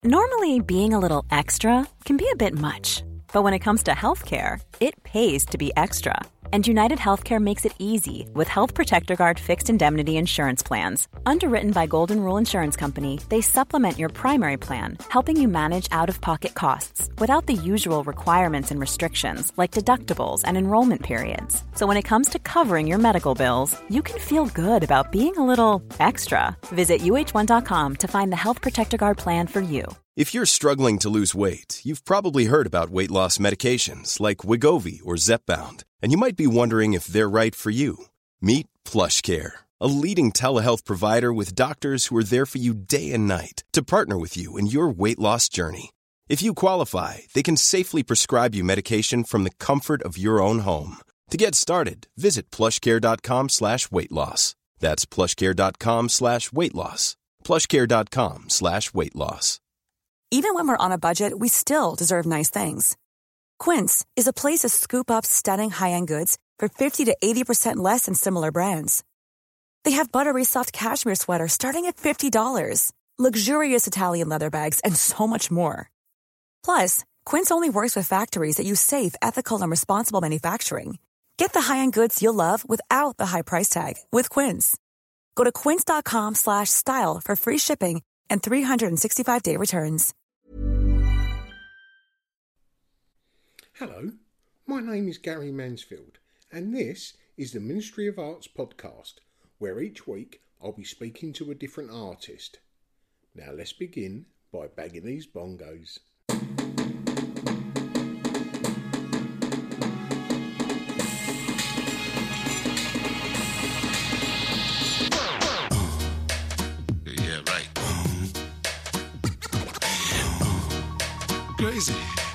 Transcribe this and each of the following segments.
Normally, being a little extra can be a bit much, but when it comes to healthcare, it pays to be extra. And United Healthcare makes it easy with Health Protector Guard fixed indemnity insurance plans. Underwritten by Golden Rule Insurance Company, they supplement your primary plan, helping you manage out-of-pocket costs without the usual requirements and restrictions like deductibles and enrollment periods. So when it comes to covering your medical bills, you can feel good about being a little extra. Visit uh1.com to find the Health Protector Guard plan for you. If you're struggling to lose weight, you've probably heard about weight loss medications like Wegovy or Zepbound, and you might be wondering if they're right for you. Meet PlushCare, a leading telehealth provider with doctors who are there for you day and night to partner with you in your weight loss journey. If you qualify, they can safely prescribe you medication from the comfort of your own home. To get started, visit plushcare.com/weightloss. That's plushcare.com/weightloss. plushcare.com/weightloss. Even when we're on a budget, we still deserve nice things. Quince is a place to scoop up stunning high-end goods for 50 to 80% less than similar brands. They have buttery soft cashmere sweaters starting at $50, luxurious Italian leather bags, and so much more. Plus, Quince only works with factories that use safe, ethical, and responsible manufacturing. Get the high-end goods you'll love without the high price tag with Quince. Go to quince.com/style for free shipping and 365-day returns. Hello, my name is Gary Mansfield, and this is the Ministry of Arts podcast, where each week I'll be speaking to a different artist. Now let's begin by bagging these bongos. Crazy.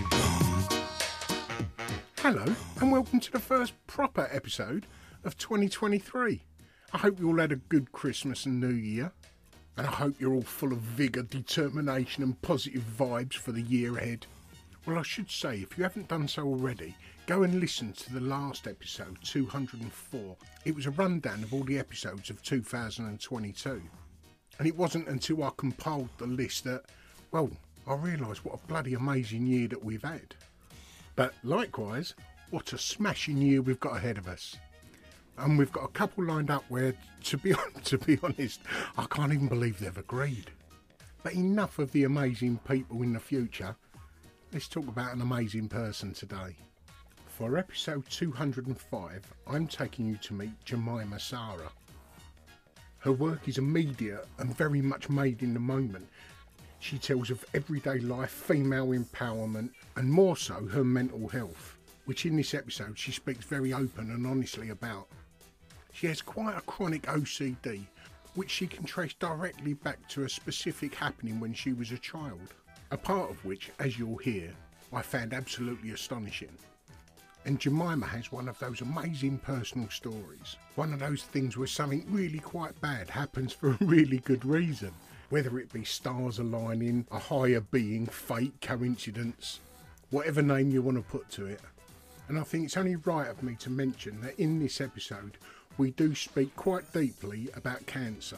Hello, and welcome to the first proper episode of 2023. I hope you all had a good Christmas and New Year, and I hope you're all full of vigour, determination and positive vibes for the year ahead. Well, I should say, if you haven't done so already, go and listen to the last episode, 204. It was a rundown of all the episodes of 2022. And it wasn't until I compiled the list that, well, I realised what a bloody amazing year that we've had. But likewise, what a smashing year we've got ahead of us. And we've got a couple lined up where, to be honest, I can't even believe they've agreed. But enough of the amazing people in the future. Let's talk about an amazing person today. For episode 205, I'm taking you to meet Jemima Sara. Her work is immediate and very much made in the moment. She tells of everyday life, female empowerment, and more so her mental health, which in this episode she speaks very open and honestly about. She has quite a chronic OCD, which she can trace directly back to a specific happening when she was a child, a part of which, as you'll hear, I found absolutely astonishing. And Jemima has one of those amazing personal stories, one of those things where something really quite bad happens for a really good reason. Whether it be stars aligning, a higher being, fate, coincidence, whatever name you want to put to it. And I think it's only right of me to mention that in this episode we do speak quite deeply about cancer.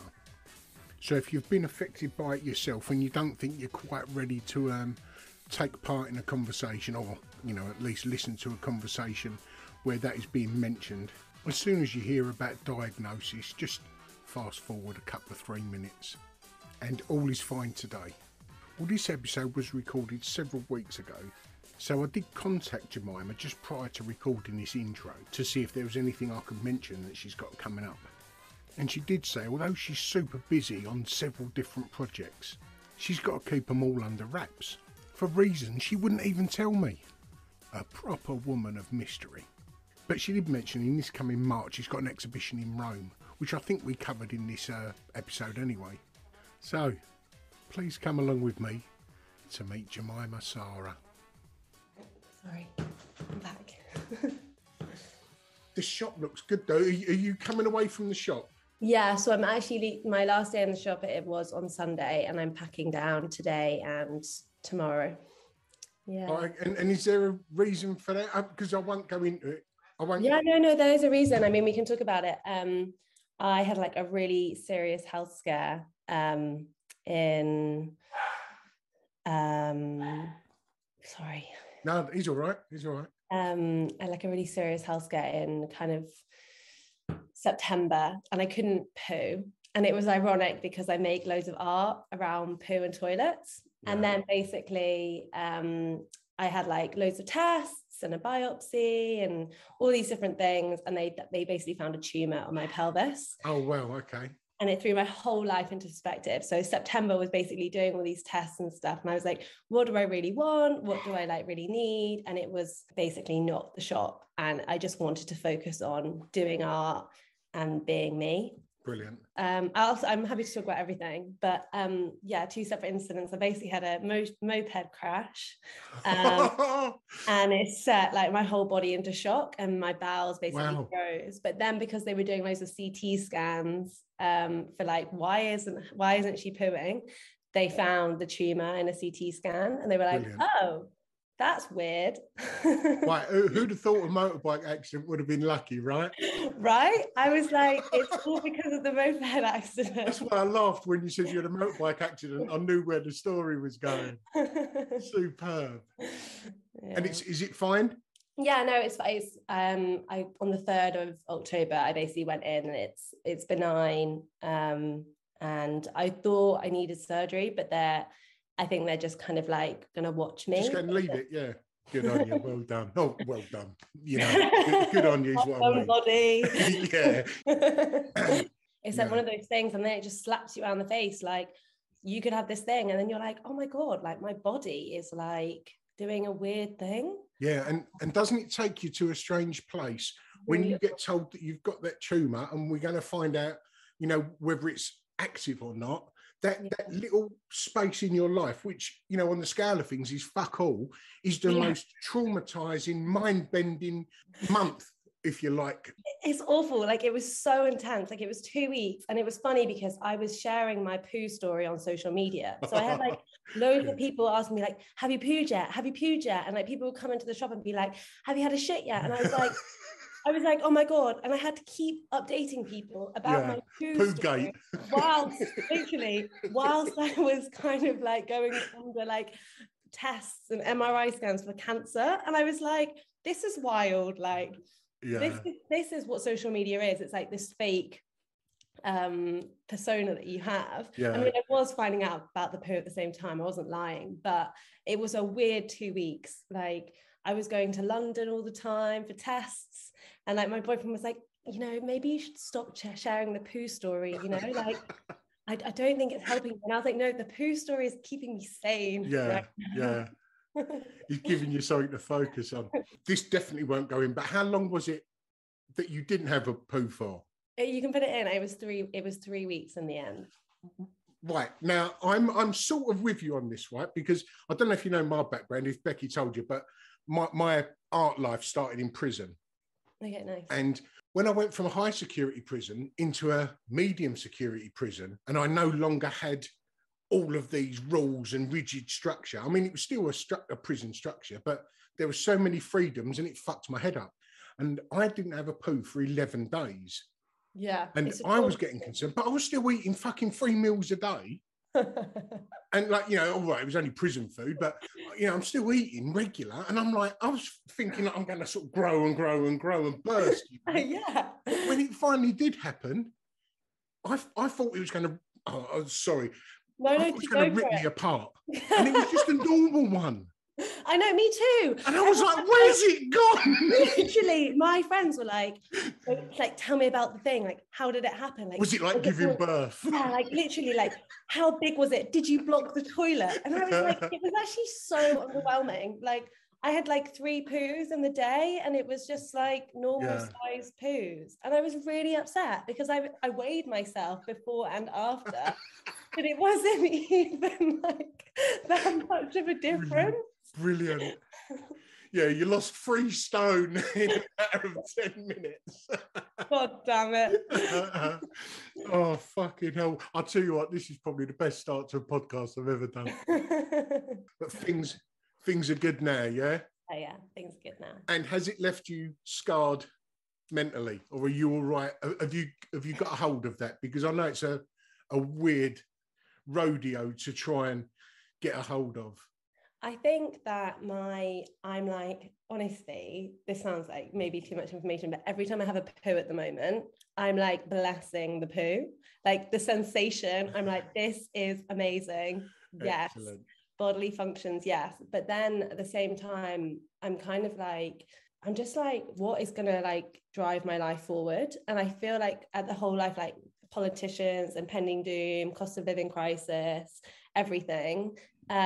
So if you've been affected by it yourself and you don't think you're quite ready to take part in a conversation, or at least listen to a conversation where that is being mentioned, as soon as you hear about diagnosis, just fast forward a couple of 3 minutes. And all is fine today. Well, this episode was recorded several weeks ago, so I did contact Jemima just prior to recording this intro to see if there was anything I could mention that she's got coming up. And she did say, although she's super busy on several different projects, she's got to keep them all under wraps, for reasons she wouldn't even tell me. A proper woman of mystery. But she did mention in this coming March she's got an exhibition in Rome, which I think we covered in this episode anyway. So, please come along with me to meet Jemima Sara. Sorry, I'm back. The shop looks good though. Are you coming away from the shop? Yeah, so I'm actually, my last day in the shop, it was on Sunday, and I'm packing down today and tomorrow. Yeah. And is there a reason for that? Because I won't go into it. Yeah, no, there is a reason. I mean, we can talk about it. I had like a really serious health scare in Sorry. No, he's all right. Like a really serious health scare in kind of September, and I couldn't poo. And it was ironic because I make loads of art around poo and toilets. Yeah. And then basically I had like loads of tests and a biopsy and all these different things. And they basically found a tumor on my pelvis. Oh, well, okay. And it threw my whole life into perspective. So September was basically doing all these tests and stuff. And I was like, what do I really want? What do I like really need? And it was basically not the shop. And I just wanted to focus on doing art and being me. Brilliant. I'm happy to talk about everything, but yeah, 2 separate incidents. I basically had a moped crash, and it set like my whole body into shock, and my bowels basically froze. But then because they were doing loads of CT scans for like why isn't she pooing, they found the tumor in a CT scan, and they were like, brilliant. Oh, that's weird. Right, who'd have thought a motorbike accident would have been lucky, right? Right? I was like, it's all because of the moped accident. That's why I laughed when you said you had a motorbike accident. I knew where the story was going. Superb. Yeah. And is it fine? Yeah, no, it's on the 3rd of October, I basically went in, and it's benign. And I thought I needed surgery, but I think they're just kind of like going to watch me. Just going to leave it, yeah. Good on you. Well done. Oh, well done. You know, good on you is what I mean. Body. Yeah. It's like one of those things, and then it just slaps you around the face. Like, you could have this thing, and then you're like, oh my God, like my body is like doing a weird thing. Yeah, and doesn't it take you to a strange place when you get told that you've got that tumour, and we're going to find out, you know, whether it's active or not? That little space in your life, which, you know, on the scale of things is fuck all, is the most traumatizing, mind-bending month, if you like. It's awful. Like, it was so intense. Like, it was 2 weeks. And it was funny because I was sharing my poo story on social media. So I had like loads of people asking me like, have you pooed yet? Have you pooed yet? And like people would come into the shop and be like, have you had a shit yet? And I was like, oh my God. And I had to keep updating people about my poo story whilst I was kind of like going under like tests and MRI scans for cancer. And I was like, this is wild. Like, this is what social media is. It's like this fake persona that you have. I mean, I was finding out about the poo at the same time. I wasn't lying, but it was a weird 2 weeks. Like, I was going to London all the time for tests, and like my boyfriend was like, you know, maybe you should stop sharing the poo story, you know, like I don't think it's helping. And I was like, no, the poo story is keeping me sane. He's giving you something to focus on. This definitely won't go in, but how long was it that you didn't have a poo for? You can put it in. It was 3 weeks in the end. Right, now I'm sort of with you on this, right? Because I don't know if you know my background, if Becky told you, but my art life started in prison. Okay, nice. And when I went from a high security prison into a medium security prison, and I no longer had all of these rules and rigid structure. I mean, it was still a prison structure, but there were so many freedoms, and it fucked my head up. And I didn't have a poo for 11 days. Yeah. And I was getting concerned, but I was still eating fucking 3 meals a day. And like, you know, all right, it was only prison food, but, you know, I'm still eating regular. And I'm like, I was thinking that I'm going to sort of grow and grow and grow and burst. You know? Yeah. But when it finally did happen, I thought it was going to, sorry. No, I thought it was going to rip me apart. And it was just a normal one. I know, me too. And I was like, where's it gone? Literally, my friends were like, tell me about the thing. Like, how did it happen? Like, was it like giving birth? Yeah, like literally, like, how big was it? Did you block the toilet? And I was like, it was actually so overwhelming. Like, I had like 3 poos in the day, and it was just like normal size poos. And I was really upset because I weighed myself before and after, but it wasn't even like that much of a difference. Brilliant. Yeah, you lost 3 stone in a matter of 10 minutes. God damn it. Oh, fucking hell. I'll tell you what, this is probably the best start to a podcast I've ever done. But things are good now, yeah? Oh, yeah, things are good now. And has it left you scarred mentally? Or are you all right? Have you got a hold of that? Because I know it's a, a weird rodeo to try and get a hold of. I think that I'm like, honestly, this sounds like maybe too much information, but every time I have a poo at the moment, I'm like blessing the poo. Like the sensation, I'm like, this is amazing. Yes. Excellent. Bodily functions, yes. But then at the same time, I'm kind of like, I'm just like, what is going to like drive my life forward? And I feel like at the whole life, like politicians, impending doom, cost of living crisis, everything,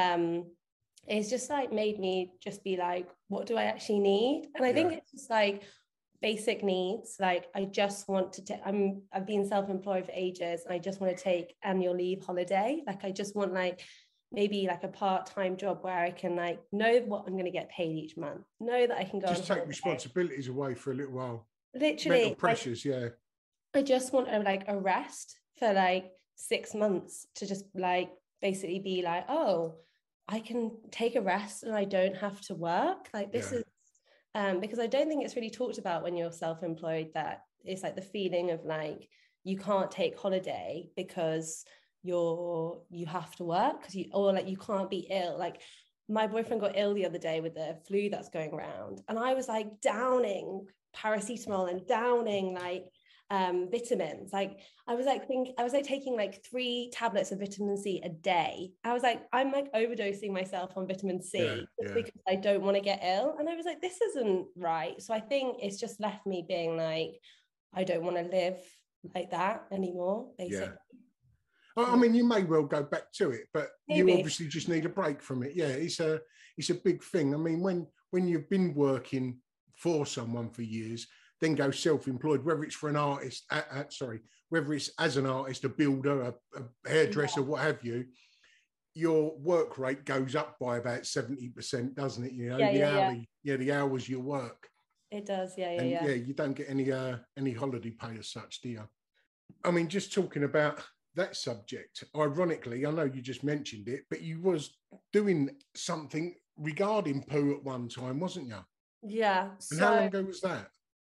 it's just like made me just be like, what do I actually need? And I think it's just like basic needs. Like I just want to I've been self-employed for ages, and I just want to take annual leave holiday. Like I just want like maybe like a part-time job where I can like know what I'm going to get paid each month, know that I can go just on take holiday. Responsibilities away for a little while. Literally mental pressures. like, I just want a rest for like 6 months to just like basically be like, oh, I can take a rest and I don't have to work. Like this is because I don't think it's really talked about when you're self-employed, that it's like the feeling of like you can't take holiday because you have to work because or like you can't be ill. Like my boyfriend got ill the other day with the flu that's going around, and I was like downing paracetamol and downing like vitamins. Like I was like taking like 3 tablets of vitamin C a day. I was like, I'm like overdosing myself on vitamin C because I don't want to get ill. And I was like, this isn't right. So I think it's just left me being like, I don't want to live like that anymore, basically. I mean, you may well go back to it, but Maybe. you obviously just need a break from it. Yeah, it's a big thing. I mean, when you've been working for someone for years, then go self-employed, whether it's for an artist, whether it's as an artist, a builder, a hairdresser, what have you, your work rate goes up by about 70%, doesn't it? You know, the hours you work. It does, yeah. You don't get any holiday pay as such, do you? I mean, just talking about that subject, ironically, I know you just mentioned it, but you was doing something regarding poo at one time, wasn't you? Yeah. And how long ago was that?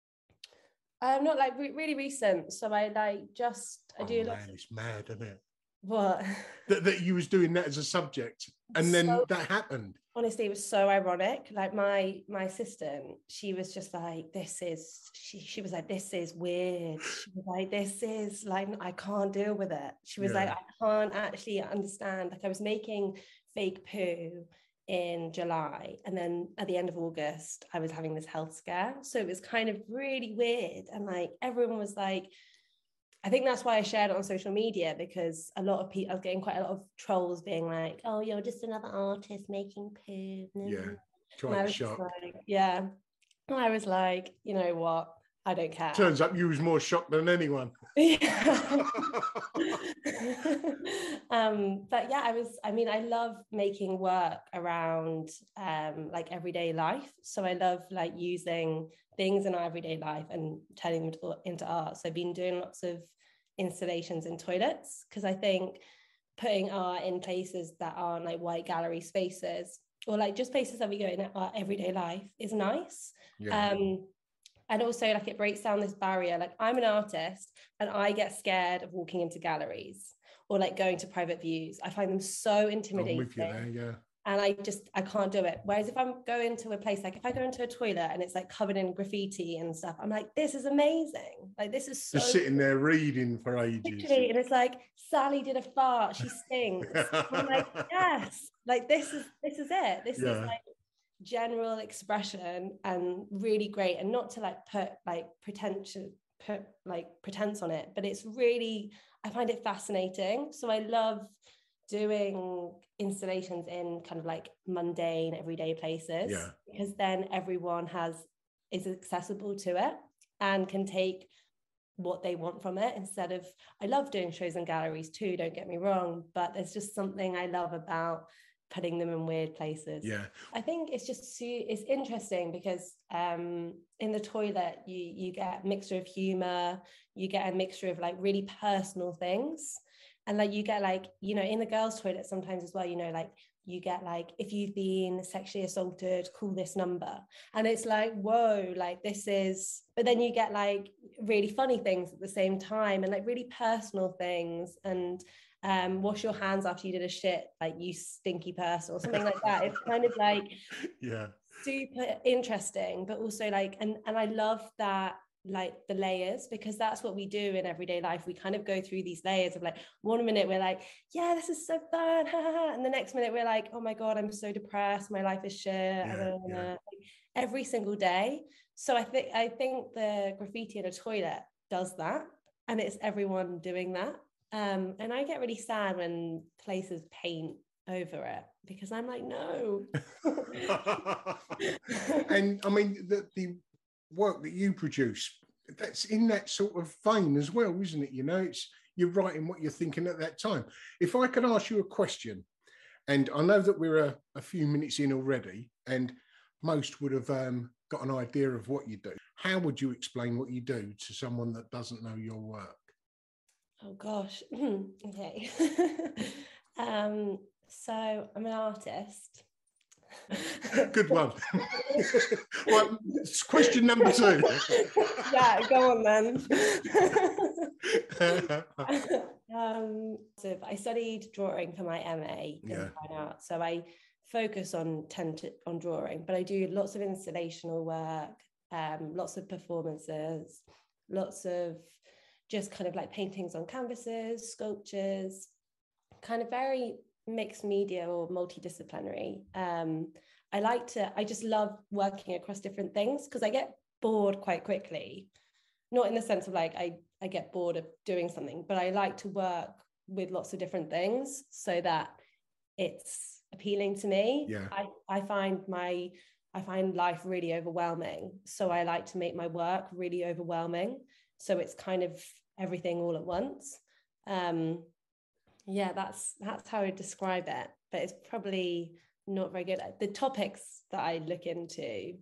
Not like really recent. So I like I do. Man, it's mad, isn't it? What? that you was doing that as a subject, and then that happened. Honestly, it was so ironic. Like my assistant, she was just like, she was like, this is weird. She was like, this is like, I can't deal with it. She was like, I can't actually understand. Like I was making fake poo in July, and then at the end of August I was having this health scare, so it was kind of really weird. And like everyone was like, I think that's why I shared it on social media, because a lot of people, I was getting quite a lot of trolls being like, oh, you're just another artist making poo. Trying to shock. And I was like, you know what, I don't care. Turns up you was more shocked than anyone. But yeah, I love making work around like everyday life. So I love like using things in our everyday life and turning them into art. So I've been doing lots of installations in toilets, because I think putting art in places that aren't like white gallery spaces, or like just places that we go in our everyday life, is nice. And also like it breaks down this barrier. Like I'm an artist and I get scared of walking into galleries or like going to private views. I find them so intimidating. I'm with you there, yeah. And I can't do it. Whereas if I'm going to a place, like if I go into a toilet and it's like covered in graffiti and stuff, I'm like, this is amazing. Like this is so just sitting there reading for ages. Literally, and it's like, Sally did a fart, she stinks. I'm like, yes, like this is it. This is like general expression and really great. And not to like put pretense on it, but it's really, I find it fascinating. So I love doing installations in kind of like mundane everyday places, because then everyone is accessible to it and can take what they want from it, instead of, I love doing shows in galleries too, don't get me wrong, but there's just something I love about putting them in weird places. I think it's interesting because in the toilet you get a mixture of humor, you get a mixture of like really personal things. And like you get like, you know, in the girls' toilet sometimes as well, you know, like you get like, if you've been sexually assaulted, call this number. And it's like, whoa, like this is, but then you get like really funny things at the same time, and like really personal things. And wash your hands after you did a shit, like you stinky person, or something like that. It's kind of like super interesting, but also like, and I love that, like the layers, because that's what we do in everyday life. We kind of go through these layers of like, one minute we're like, yeah, this is so fun, and the next minute we're like, oh my god, I'm so depressed, my life is shit, I don't wanna. Like, every single day. So I think the graffiti in a toilet does that, and it's everyone doing that. And I get really sad when places paint over it, because I'm like, no. And I mean, the work that you produce, that's in that sort of vein as well, isn't it? You know, it's, you're writing what you're thinking at that time. If I could ask you a question, and I know that we're a few minutes in already, and most would have got an idea of what you do. How would you explain what you do to someone that doesn't know your work? Oh gosh. Okay. So I'm an artist. Good one. Well, question number 2. Yeah, go on then. So I studied drawing for my MA in fine art. So I focus on drawing, but I do lots of installational work, lots of performances, lots of just kind of like paintings on canvases, sculptures, kind of very mixed media or multidisciplinary. I just love working across different things, because I get bored quite quickly, not in the sense of like I get bored of doing something, but I like to work with lots of different things so that it's appealing to me. Yeah. I find life really overwhelming, so I like to make my work really overwhelming, so it's kind of everything all at once. Yeah, that's how I describe it, but it's probably not very good. The topics that I look into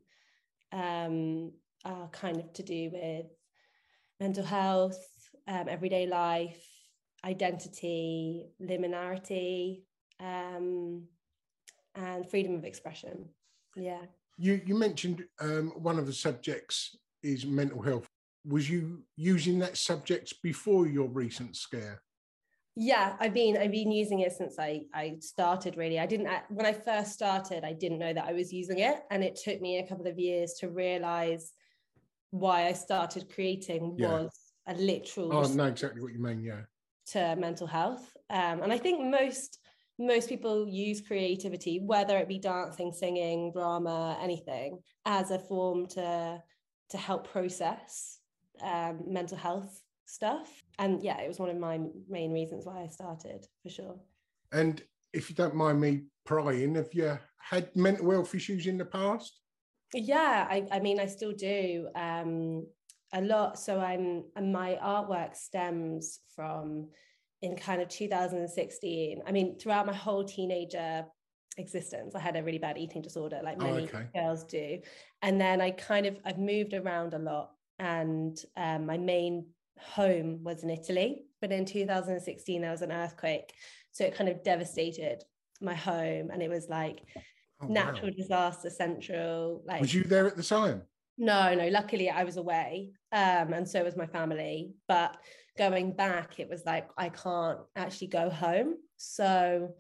are kind of to do with mental health, everyday life, identity, liminarity, and freedom of expression. Yeah. You mentioned one of the subjects is mental health. Was you using that subject before your recent scare? Yeah, I've been using it since I started, really. When I first started, I didn't know that I was using it, and it took me a couple of years to realize why I started creating was a literal I know exactly what you mean, yeah. To mental health. And I think most people use creativity, whether it be dancing, singing, drama, anything, as a form to help process mental health stuff. And yeah, it was one of my main reasons why I started, for sure. And if you don't mind me prying, have you had mental health issues in the past? Yeah, I mean, I still do a lot. So my artwork stems from in kind of 2016. I mean, throughout my whole teenager existence, I had a really bad eating disorder, like many girls do. And then I've moved around a lot, and my main home was in Italy, but in 2016 there was an earthquake, so it kind of devastated my home, and it was like natural disaster central. Like, was you there at the time? No, luckily I was away, and so was my family, but going back it was like I can't actually go home. So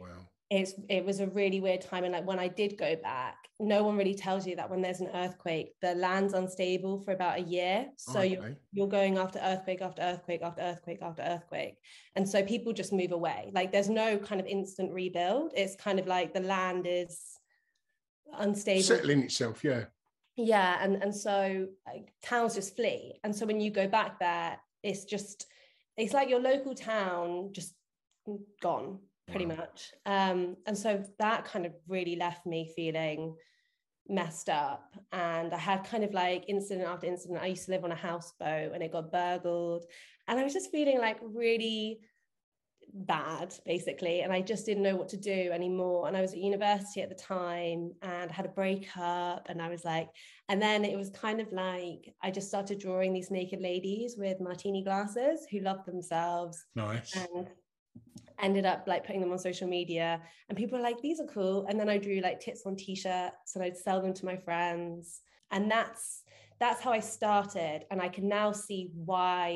it was a really weird time. And like when I did go back, no one really tells you that when there's an earthquake, the land's unstable for about a year. So you're going after earthquake after earthquake after earthquake after earthquake. And so people just move away. Like there's no kind of instant rebuild. It's kind of like the land is unstable. Settling itself, yeah. Yeah, and so towns just flee. And so when you go back there, it's like your local town just gone. Pretty much. And so that kind of really left me feeling messed up. And I had kind of like incident after incident. I used to live on a houseboat and it got burgled. And I was just feeling like really bad, basically. And I just didn't know what to do anymore. And I was at university at the time and had a breakup. And I was like, and then it was kind of like, I just started drawing these naked ladies with martini glasses who loved themselves. Nice. And ended up like putting them on social media, and people were like, these are cool. And then I drew like tits on t-shirts and I'd sell them to my friends, and that's how I started. And I can now see why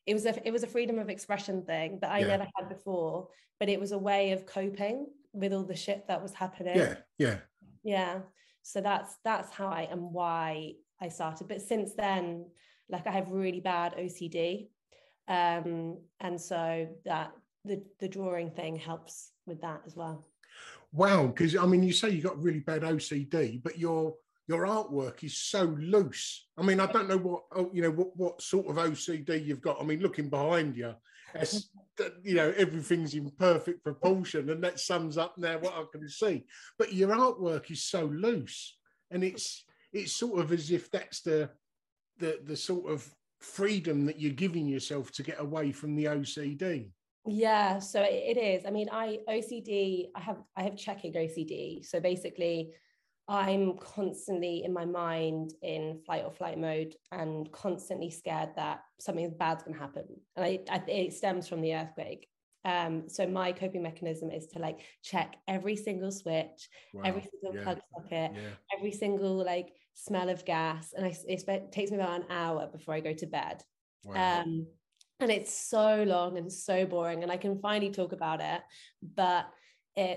it was a freedom of expression thing that I never had before, but it was a way of coping with all the shit that was happening. Yeah. So that's how I and why I started. But since then, like, I have really bad OCD, and so that the drawing thing helps with that as well. Wow, because I mean, you say you got really bad OCD, but your artwork is so loose. I mean, I don't know what sort of OCD you've got. I mean, looking behind you, everything's in perfect proportion, and that sums up now what I can see. But your artwork is so loose, and it's sort of as if that's the sort of freedom that you're giving yourself to get away from the OCD. Yeah, so it is. I mean, I have checking OCD. So basically, I'm constantly in my mind in fight or flight mode and constantly scared that something bad's going to happen. And it stems from the earthquake. So my coping mechanism is to like check every single switch, every single plug socket, every single like smell of gas. And it takes me about an hour before I go to bed. Wow. And it's so long and so boring, and I can finally talk about it, but I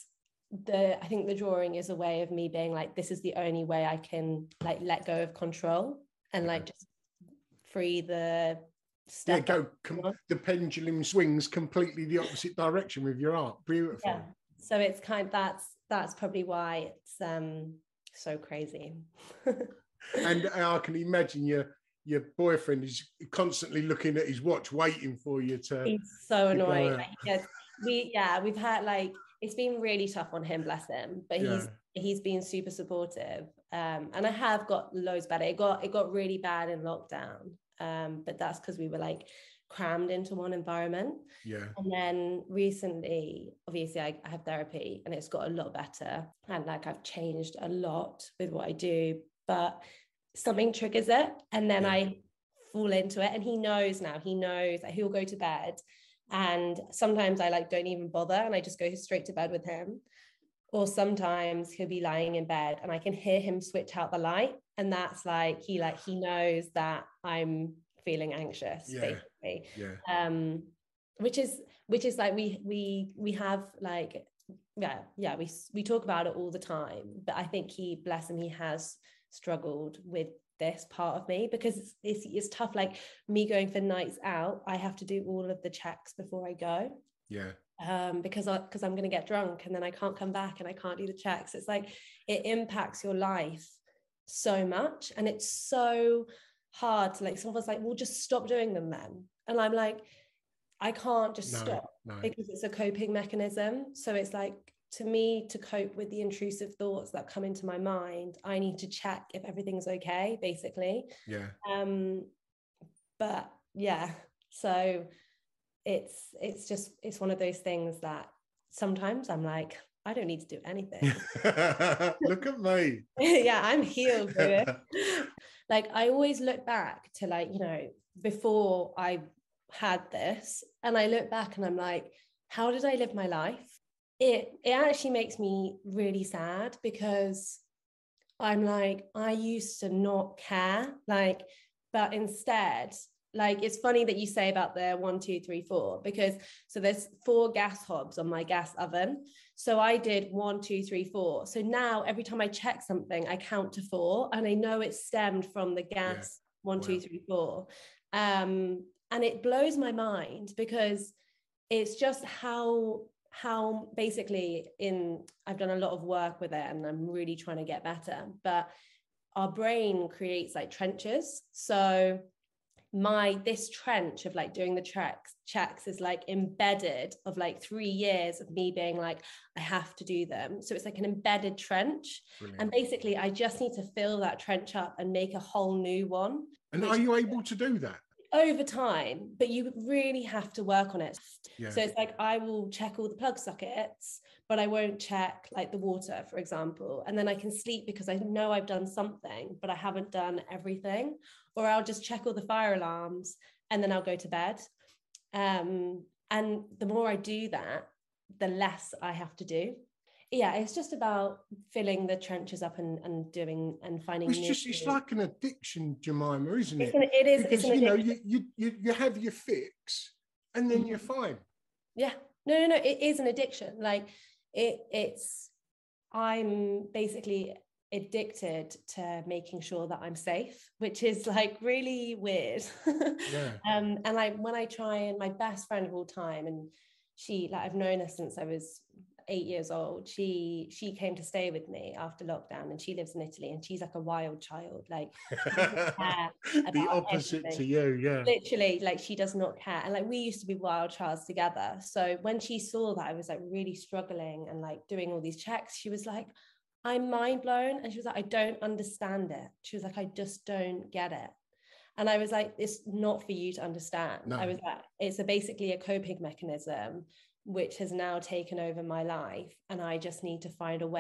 think the drawing is a way of me being like, this is the only way I can like let go of control and like just free the stuff. The pendulum swings completely the opposite direction with your art. Beautiful. Yeah. So it's that's probably why it's so crazy. And I can imagine your boyfriend is constantly looking at his watch, waiting for you to. He's so annoying. We've had like, it's been really tough on him, bless him. But he's been super supportive. And I have got loads better. It got really bad in lockdown. But that's because we were like crammed into one environment. Yeah. And then recently, obviously, I have therapy, and it's got a lot better. And like, I've changed a lot with what I do, but something triggers it, and then I fall into it. And he knows now. He knows that he'll go to bed, and sometimes I like don't even bother, and I just go straight to bed with him. Or sometimes he'll be lying in bed, and I can hear him switch out the light, and that's like he knows that I'm feeling anxious, basically. Which is like we have like we talk about it all the time, but I think bless him, he has struggled with this part of me, because it's tough. Like me going for nights out, I have to do all of the checks before I go, because I'm going to get drunk, and then I can't come back and I can't do the checks. It's like it impacts your life so much, and it's so hard to like, someone's like, well, just stop doing them then, and I'm like, I can't just stop because it's a coping mechanism. So it's like, to me, to cope with the intrusive thoughts that come into my mind, I need to check if everything's okay, basically. But yeah, so it's one of those things that sometimes I'm like, I don't need to do anything. Look at me. Yeah, I'm healed, baby. Like, I always look back to like, before I had this, and I look back and I'm like, how did I live my life? It actually makes me really sad, because I'm like, I used to not care, like, but instead, like, it's funny that you say about the 1, 2, 3, 4, because so there's 4 gas hobs on my gas oven. So I did 1, 2, 3, 4. So now every time I check something, I count to 4, and I know it stemmed from the gas 1, 2, 3, 4. And it blows my mind, because it's just how basically I've done a lot of work with it, and I'm really trying to get better, but our brain creates like trenches. So this trench of like doing the checks is like embedded of like 3 years of me being like, I have to do them. So it's like an embedded trench. Brilliant. And basically I just need to fill that trench up and make a whole new one. And are you able to do that? Over time, but you really have to work on it. So it's like, I will check all the plug sockets, but I won't check like the water, for example. And then I can sleep because I know I've done something, but I haven't done everything. Or I'll just check all the fire alarms, and then I'll go to bed. And the more I do that, the less I have to do. yeah, it's just about filling the trenches up and doing and finding It's like an addiction, Jemima, isn't it? It is. Because it's an addiction. you have your fix and then you're fine. Yeah, no, it is an addiction. Like I'm basically addicted to making sure that I'm safe, which is like really weird. Yeah. And like when I try, and my best friend of all time, and she, like, I've known her since I was 8 years old. She came to stay with me after lockdown, and she lives in Italy, and she's like a wild child, like the opposite to you. Yeah, literally, like she does not care. And like we used to be wild childs together, so when she saw that I was like really struggling and like doing all these checks, she was like, I'm mind blown. And she was like, I don't understand it. She was like, I just don't get it. And I was like, it's not for you to understand. No. I was like, it's basically a coping mechanism which has now taken over my life, and I just need to find a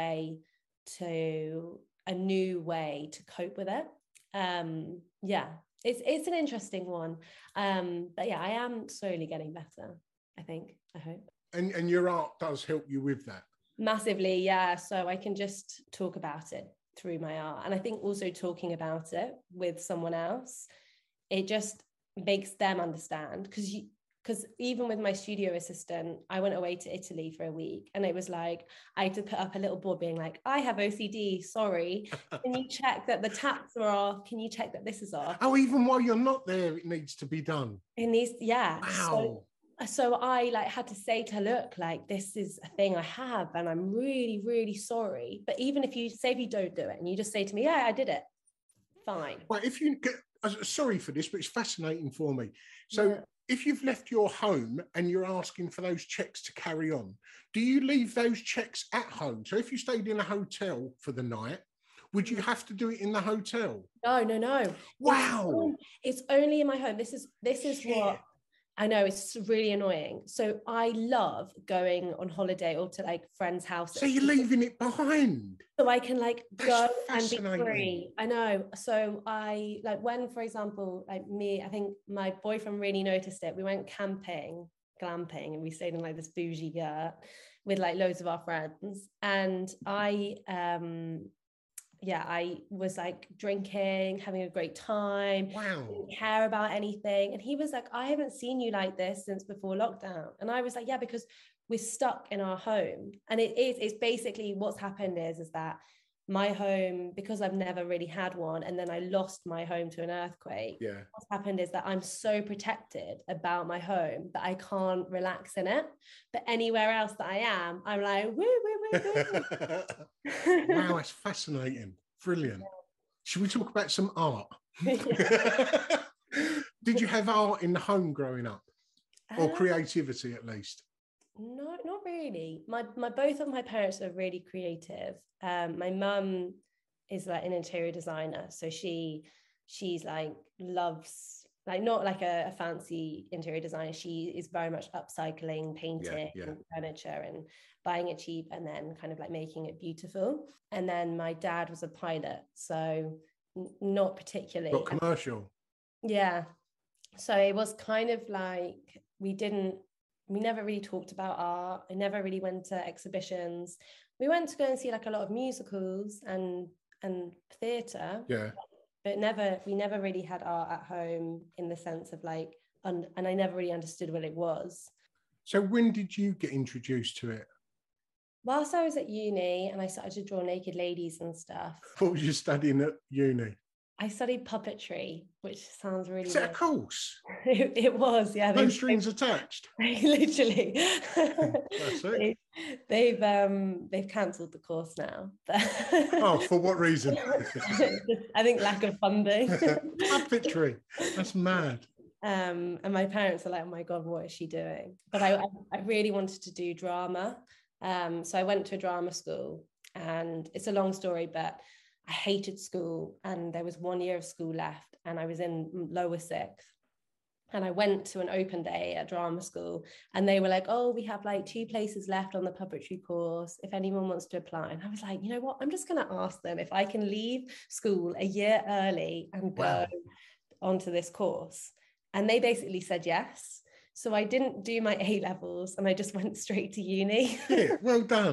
new way to cope with it. Yeah, it's an interesting one. But yeah, I am slowly getting better, I think, I hope. And your art does help you with that? Massively, yeah. So I can just talk about it through my art. And I think also talking about it with someone else, it just makes them understand. Because even with my studio assistant, I went away to Italy for a week, and it was like, I had to put up a little board being like, I have OCD, sorry. Can you check that the taps are off? Can you check that this is off? Oh, even while you're not there, it needs to be done. It needs, yeah. Wow. So I like had to say to her, look, like this is a thing I have, and I'm really, really sorry. But even if you don't do it, and you just say to me, yeah, I did it, fine. Well, if you get, sorry for this, but it's fascinating for me. So yeah. If you've left your home and you're asking for those checks to carry on, do you leave those checks at home? So if you stayed in a hotel for the night, would you have to do it in the hotel? No. Wow. It's only in my home. This is what I know, it's really annoying. So I love going on holiday or to like friends' houses. So you're leaving it behind. So I can like go and be free. I know. So I like when, for example, like me, I think my boyfriend really noticed it. We went glamping, and we stayed in like this bougie yurt with like loads of our friends. And I was like drinking, having a great time. Wow. Didn't care about anything. And he was like, I haven't seen you like this since before lockdown. And I was like, yeah, because we're stuck in our home. And it's basically what's happened is that my home, because I've never really had one, and then I lost my home to an earthquake. Yeah. What's happened is that I'm so protected about my home that I can't relax in it. But anywhere else that I am, I'm like, woo, woo, woo, woo. Wow, that's fascinating. Brilliant. Should we talk about some art? Did you have art in the home growing up? Or creativity at least? No, not really. My both of my parents are really creative. My mum is like an interior designer, so she's like loves, like, not like a fancy interior designer. She is very much upcycling, painting, furniture, and buying it cheap and then kind of like making it beautiful. And then my dad was a pilot, so not particularly. But commercial. Yeah. So it was kind of like we never really talked about art. I never really went to exhibitions. We went to go and see like a lot of musicals and theatre. Yeah. But we never really had art at home in the sense of like, and I never really understood what it was. So when did you get introduced to it? Whilst I was at uni and I started to draw naked ladies and stuff. What was you studying at uni? I studied puppetry, which sounds really Is that a course? It was, yeah. No strings attached. Literally. That's it. They've cancelled the course now. Oh, for what reason? I think lack of funding. Puppetry. That's mad. And my parents are like, oh my God, what is she doing? But I really wanted to do drama. So I went to a drama school, and it's a long story, but I hated school, and there was 1 year of school left, and I was in lower sixth, and I went to an open day at drama school, and they were like, oh, we have like 2 places left on the puppetry course if anyone wants to apply. And I was like, you know what, I'm just going to ask them if I can leave school a year early and go onto this course. And they basically said yes. So I didn't do my A levels, and I just went straight to uni. Yeah, well done.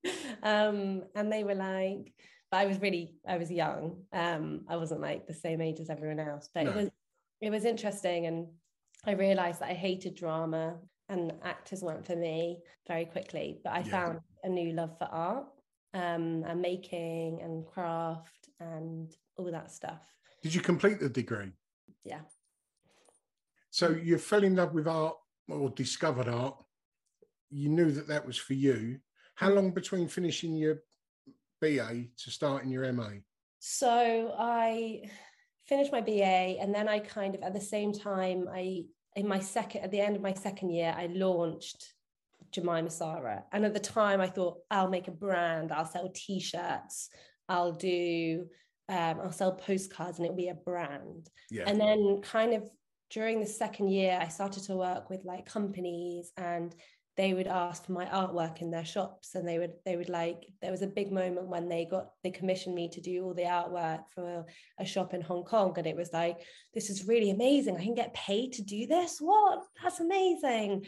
And they were like, but I was young. I wasn't like the same age as everyone else, but No. it was interesting. And I realized that I hated drama and actors weren't for me very quickly, but I found a new love for art, and making and craft and all that stuff. Did you complete the degree? Yeah. So you fell in love with art or discovered art. You knew that was for you. How long between finishing your BA to starting your MA? So I finished my BA, and then I kind of, at the same time, at the end of my second year, I launched Jemima Sara. And at the time I thought, I'll make a brand, I'll sell t-shirts, I'll sell postcards, and it'll be a brand. Yeah. And then kind of during the second year, I started to work with like companies, and they would ask for my artwork in their shops, and they would like, there was a big moment when they commissioned me to do all the artwork for a shop in Hong Kong, and it was like, this is really amazing, I can get paid to do this, what, that's amazing.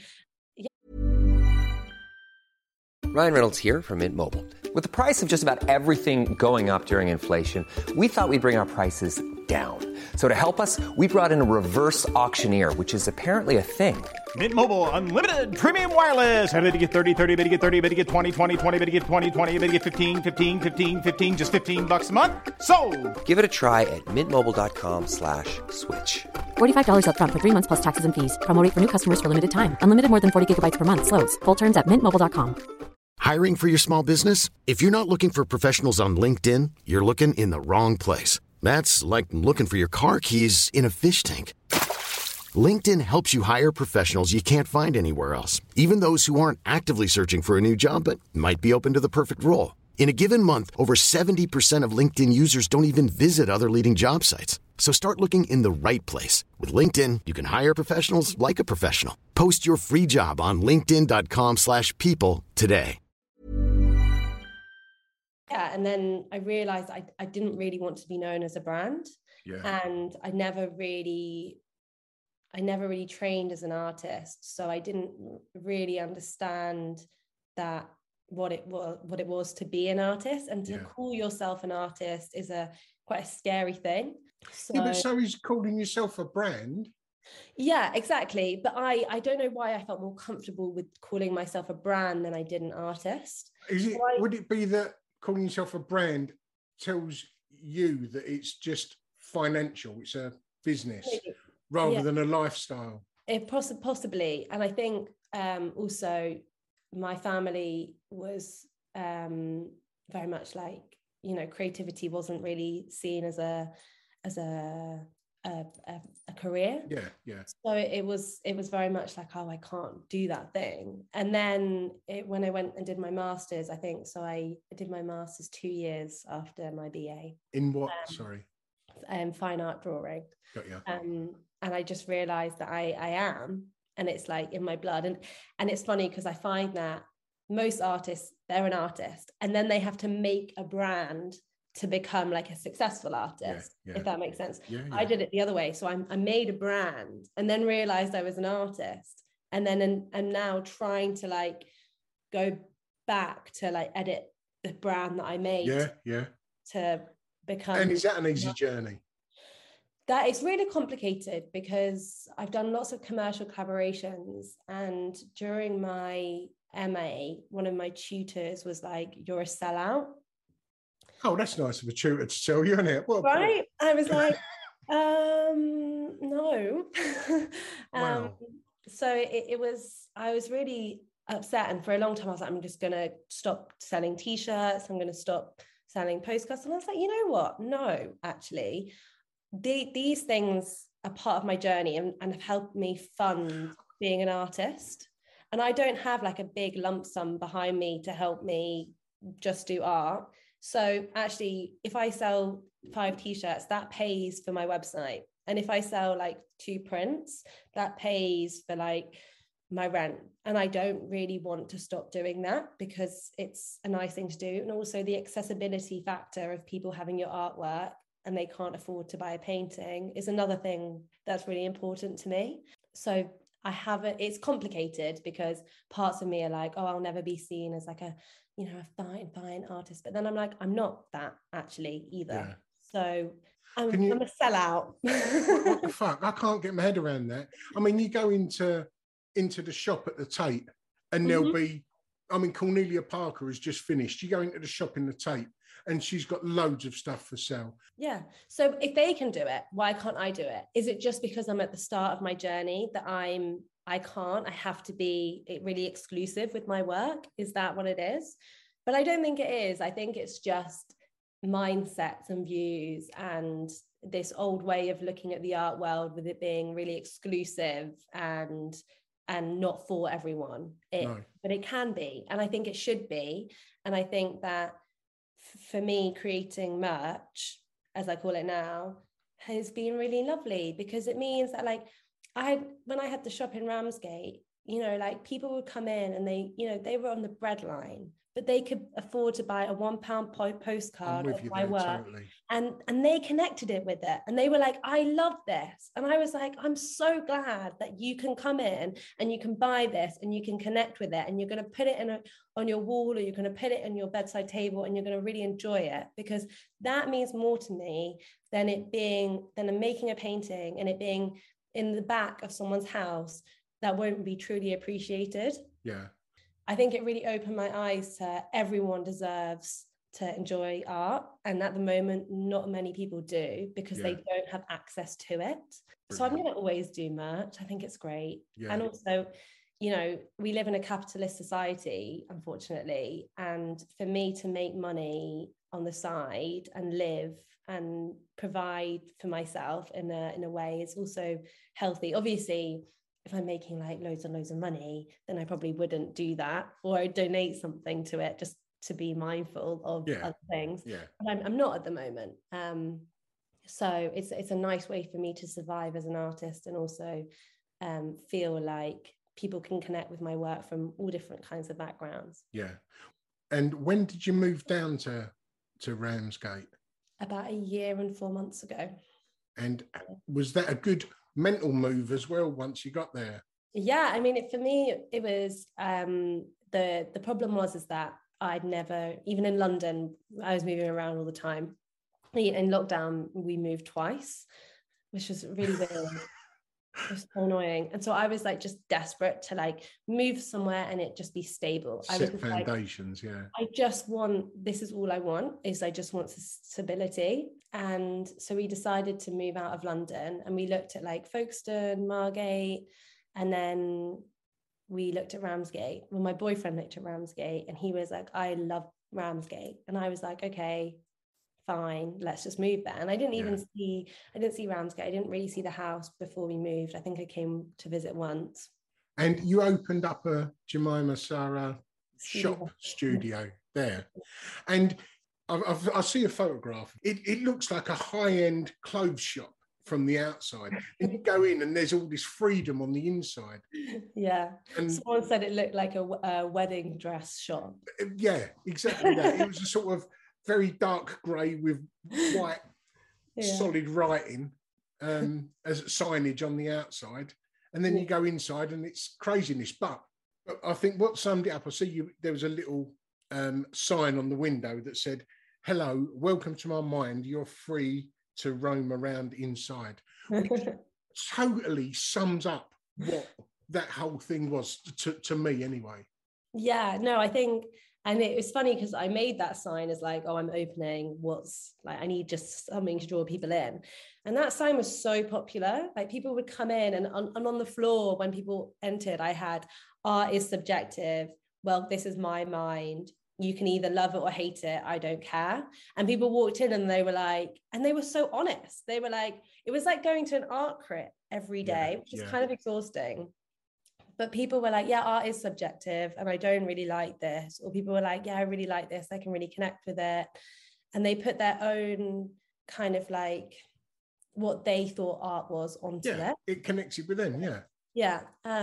Ryan Reynolds here from Mint Mobile. With the price of just about everything going up during inflation, we thought we'd bring our prices down. So to help us, we brought in a reverse auctioneer, which is apparently a thing. Mint Mobile Unlimited Premium Wireless. How to get 30, 30, bit to get 30, bit to get 20, 20, 20, bit to get 20, 20, bit to get 15, 15, 15, 15, just $15 a month? Sold! Give it a try at mintmobile.com/switch. $45 up front for 3 months plus taxes and fees. Promo rate for new customers for limited time. Unlimited more than 40 gigabytes per month. Slows full terms at mintmobile.com. Hiring for your small business? If you're not looking for professionals on LinkedIn, you're looking in the wrong place. That's like looking for your car keys in a fish tank. LinkedIn helps you hire professionals you can't find anywhere else, even those who aren't actively searching for a new job but might be open to the perfect role. In a given month, over 70% of LinkedIn users don't even visit other leading job sites. So start looking in the right place. With LinkedIn, you can hire professionals like a professional. Post your free job on linkedin.com/people today. Yeah, and then I realized I didn't really want to be known as a brand. Yeah. And I never really trained as an artist, so I didn't really understand that what it was to be an artist, and to call yourself an artist is quite a scary thing. So, yeah, but so is calling yourself a brand. Yeah, exactly. But I don't know why I felt more comfortable with calling myself a brand than I did an artist. Would it be that calling yourself a brand tells you that it's just financial, it's a business rather than a lifestyle? Possibly. And I think also my family was very much like, creativity wasn't really seen as a career. Yeah. So it was very much like, oh, I can't do that thing. And then when I went and did my master's, I did my master's 2 years after my BA. In what? Sorry. Fine art drawing. Got you. And I just realized that I am, and it's like in my blood. And it's funny because I find that most artists, they're an artist, and then they have to make a brand to become like a successful artist, if that makes sense. I did it the other way. So I made a brand and then realized I was an artist, and then I'm now trying to like go back to like edit the brand that I made to become. And is that an easy journey? That it's really complicated because I've done lots of commercial collaborations, and during my MA, one of my tutors was like, "You're a sellout." Oh, that's nice of a tutor to tell you, isn't it? Right? I was like, no. Wow. So I was really upset. And for a long time, I was like, I'm just going to stop selling t-shirts. I'm going to stop selling postcards. And I was like, you know what? No, actually, these things are part of my journey and have helped me fund being an artist. And I don't have like a big lump sum behind me to help me just do art. So actually, if I sell 5 t-shirts, that pays for my website. And if I sell like 2 prints, that pays for like my rent. And I don't really want to stop doing that because it's a nice thing to do. And also the accessibility factor of people having your artwork and they can't afford to buy a painting is another thing that's really important to me. So it's complicated because parts of me are like, oh, I'll never be seen as like a a fine artist. But then I'm like, I'm not that actually either. Yeah. So I'm a sellout. What the fuck? I can't get my head around that. I mean, you go into the shop at the Tate and there'll be, I mean, Cornelia Parker has just finished. You go into the shop in the Tate and she's got loads of stuff for sale. Yeah. So if they can do it, why can't I do it? Is it just because I'm at the start of my journey that I have to be really exclusive with my work? Is that what it is? But I don't think it is. I think it's just mindsets and views and this old way of looking at the art world with it being really exclusive and not for everyone. But it can be, and I think it should be. And I think that for me, creating merch, as I call it now, has been really lovely, because it means that when I had the shop in Ramsgate, people would come in and they were on the breadline, but they could afford to buy a £1 postcard of my work. Totally. And they connected it with it. And they were like, I love this. And I was like, I'm so glad that you can come in and you can buy this and you can connect with it. And you're going to put it on your wall, or you're going to put it on your bedside table, and you're going to really enjoy it, because that means more to me than making a painting and it being in the back of someone's house that won't be truly appreciated. Yeah. I think it really opened my eyes to everyone deserves to enjoy art. And at the moment, not many people do, because they don't have access to it. Brilliant. So I'm going to always do merch. I think it's great. Yeah. And also, we live in a capitalist society, unfortunately. And for me to make money on the side and live and provide for myself in a way is also healthy. Obviously, if I'm making loads and loads of money, then I probably wouldn't do that, or I'd donate something to it just to be mindful of other things. Yeah. But I'm not at the moment. So it's a nice way for me to survive as an artist, and also feel like people can connect with my work from all different kinds of backgrounds. Yeah. And when did you move down to Ramsgate? About a year and 4 months ago. And was that a good mental move as well once you got there? Yeah, I mean, for me, it was the problem was that I'd never, even in London, I was moving around all the time. In lockdown, we moved twice, which was really weird. It was so annoying. And so I was just desperate to move somewhere and it just be stable. Set foundations, yeah. This is all I want, is I just want stability. And so we decided to move out of London, and we looked at Folkestone, Margate, and then we looked at Ramsgate. Well, my boyfriend looked at Ramsgate and he was like, I love Ramsgate. And I was like, okay, fine, let's just move there. And I didn't see Ramsgate. I didn't really see the house before we moved. I think I came to visit once. And you opened up a Jemima Sara shop studio there. And I see a photograph. It looks like a high-end clothes shop from the outside. And you go in and there's all this freedom on the inside. Yeah. And someone said it looked like a wedding dress shop. Yeah, exactly that. It was a sort of very dark grey with white solid writing as signage on the outside. And then you go inside and it's craziness. But I think what summed it up, I see there was a little sign on the window that said, hello, welcome to my mind. You're free to roam around inside. Which totally sums up what that whole thing was to me anyway. Yeah, no, I think, and it was funny because I made that sign as I'm opening I need just something to draw people in. And that sign was so popular. People would come in and on the floor when people entered, I had, art is subjective. Well, this is my mind. You can either love it or hate it. I don't care. And people walked in and they were and they were so honest. They were it was like going to an art crit every day, which is kind of exhausting. But people were yeah, art is subjective and I don't really like this. Or people were yeah, I really like this. I can really connect with it. And they put their own kind of what they thought art was onto it. It connected with them, yeah. Yeah,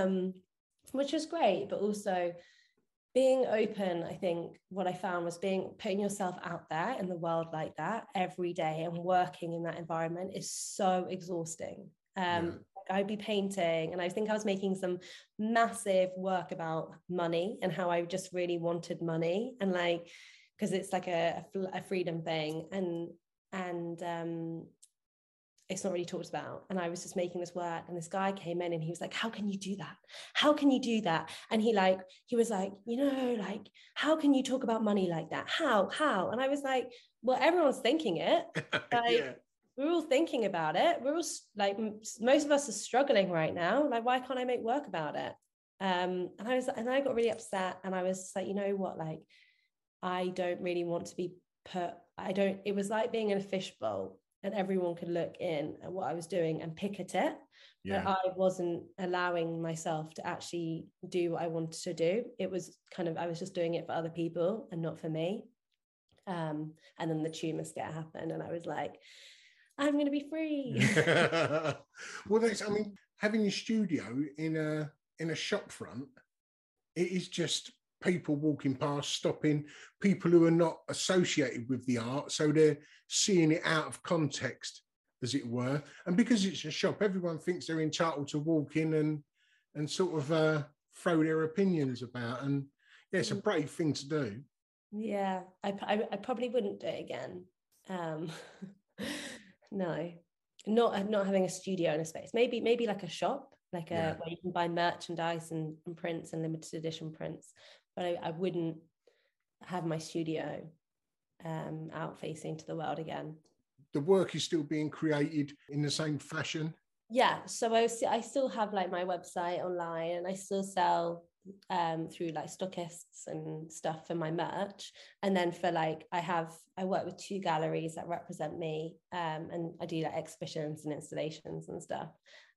which was great. But also being open, I think what I found was putting yourself out there in the world like that every day and working in that environment is so exhausting. I'd be painting, and I think I was making some massive work about money and how I just really wanted money, and like, because it's like a freedom thing, and it's not really talked about. And I was just making this work, and this guy came in and he was like, how can you do that? How can you do that? And he was like, you know, like, how can you talk about money like that? How? And I was like, well, everyone's thinking it. Like, we're all thinking about it. We're all like, most of us are struggling right now. Like, why can't I make work about it? And I got really upset, and I was like, you know what? Like, I don't really want to be it was like being in a fishbowl, and everyone could look in at what I was doing and pick at it. Yeah. But I wasn't allowing myself to actually do what I wanted to do. It was kind of, I was just doing it for other people and not for me. And then the tumor scare happened, and I was like, I'm going to be free. Well, having a studio in a shop front, it is just people walking past, stopping, people who are not associated with the art, so they're seeing it out of context, as it were. And because it's a shop, everyone thinks they're entitled to walk in and sort of throw their opinions about. And yeah, it's a brave thing to do. Yeah, I probably wouldn't do it again. No, not having a studio in a space. Maybe like a shop, like where you can buy merchandise and prints and limited edition prints. But I wouldn't have my studio out facing to the world again. The work is still being created in the same fashion? Yeah, so I still have like my website online, and I still sell through like stockists and stuff for my merch. And then for like, I work with 2 galleries that represent me, and I do like exhibitions and installations and stuff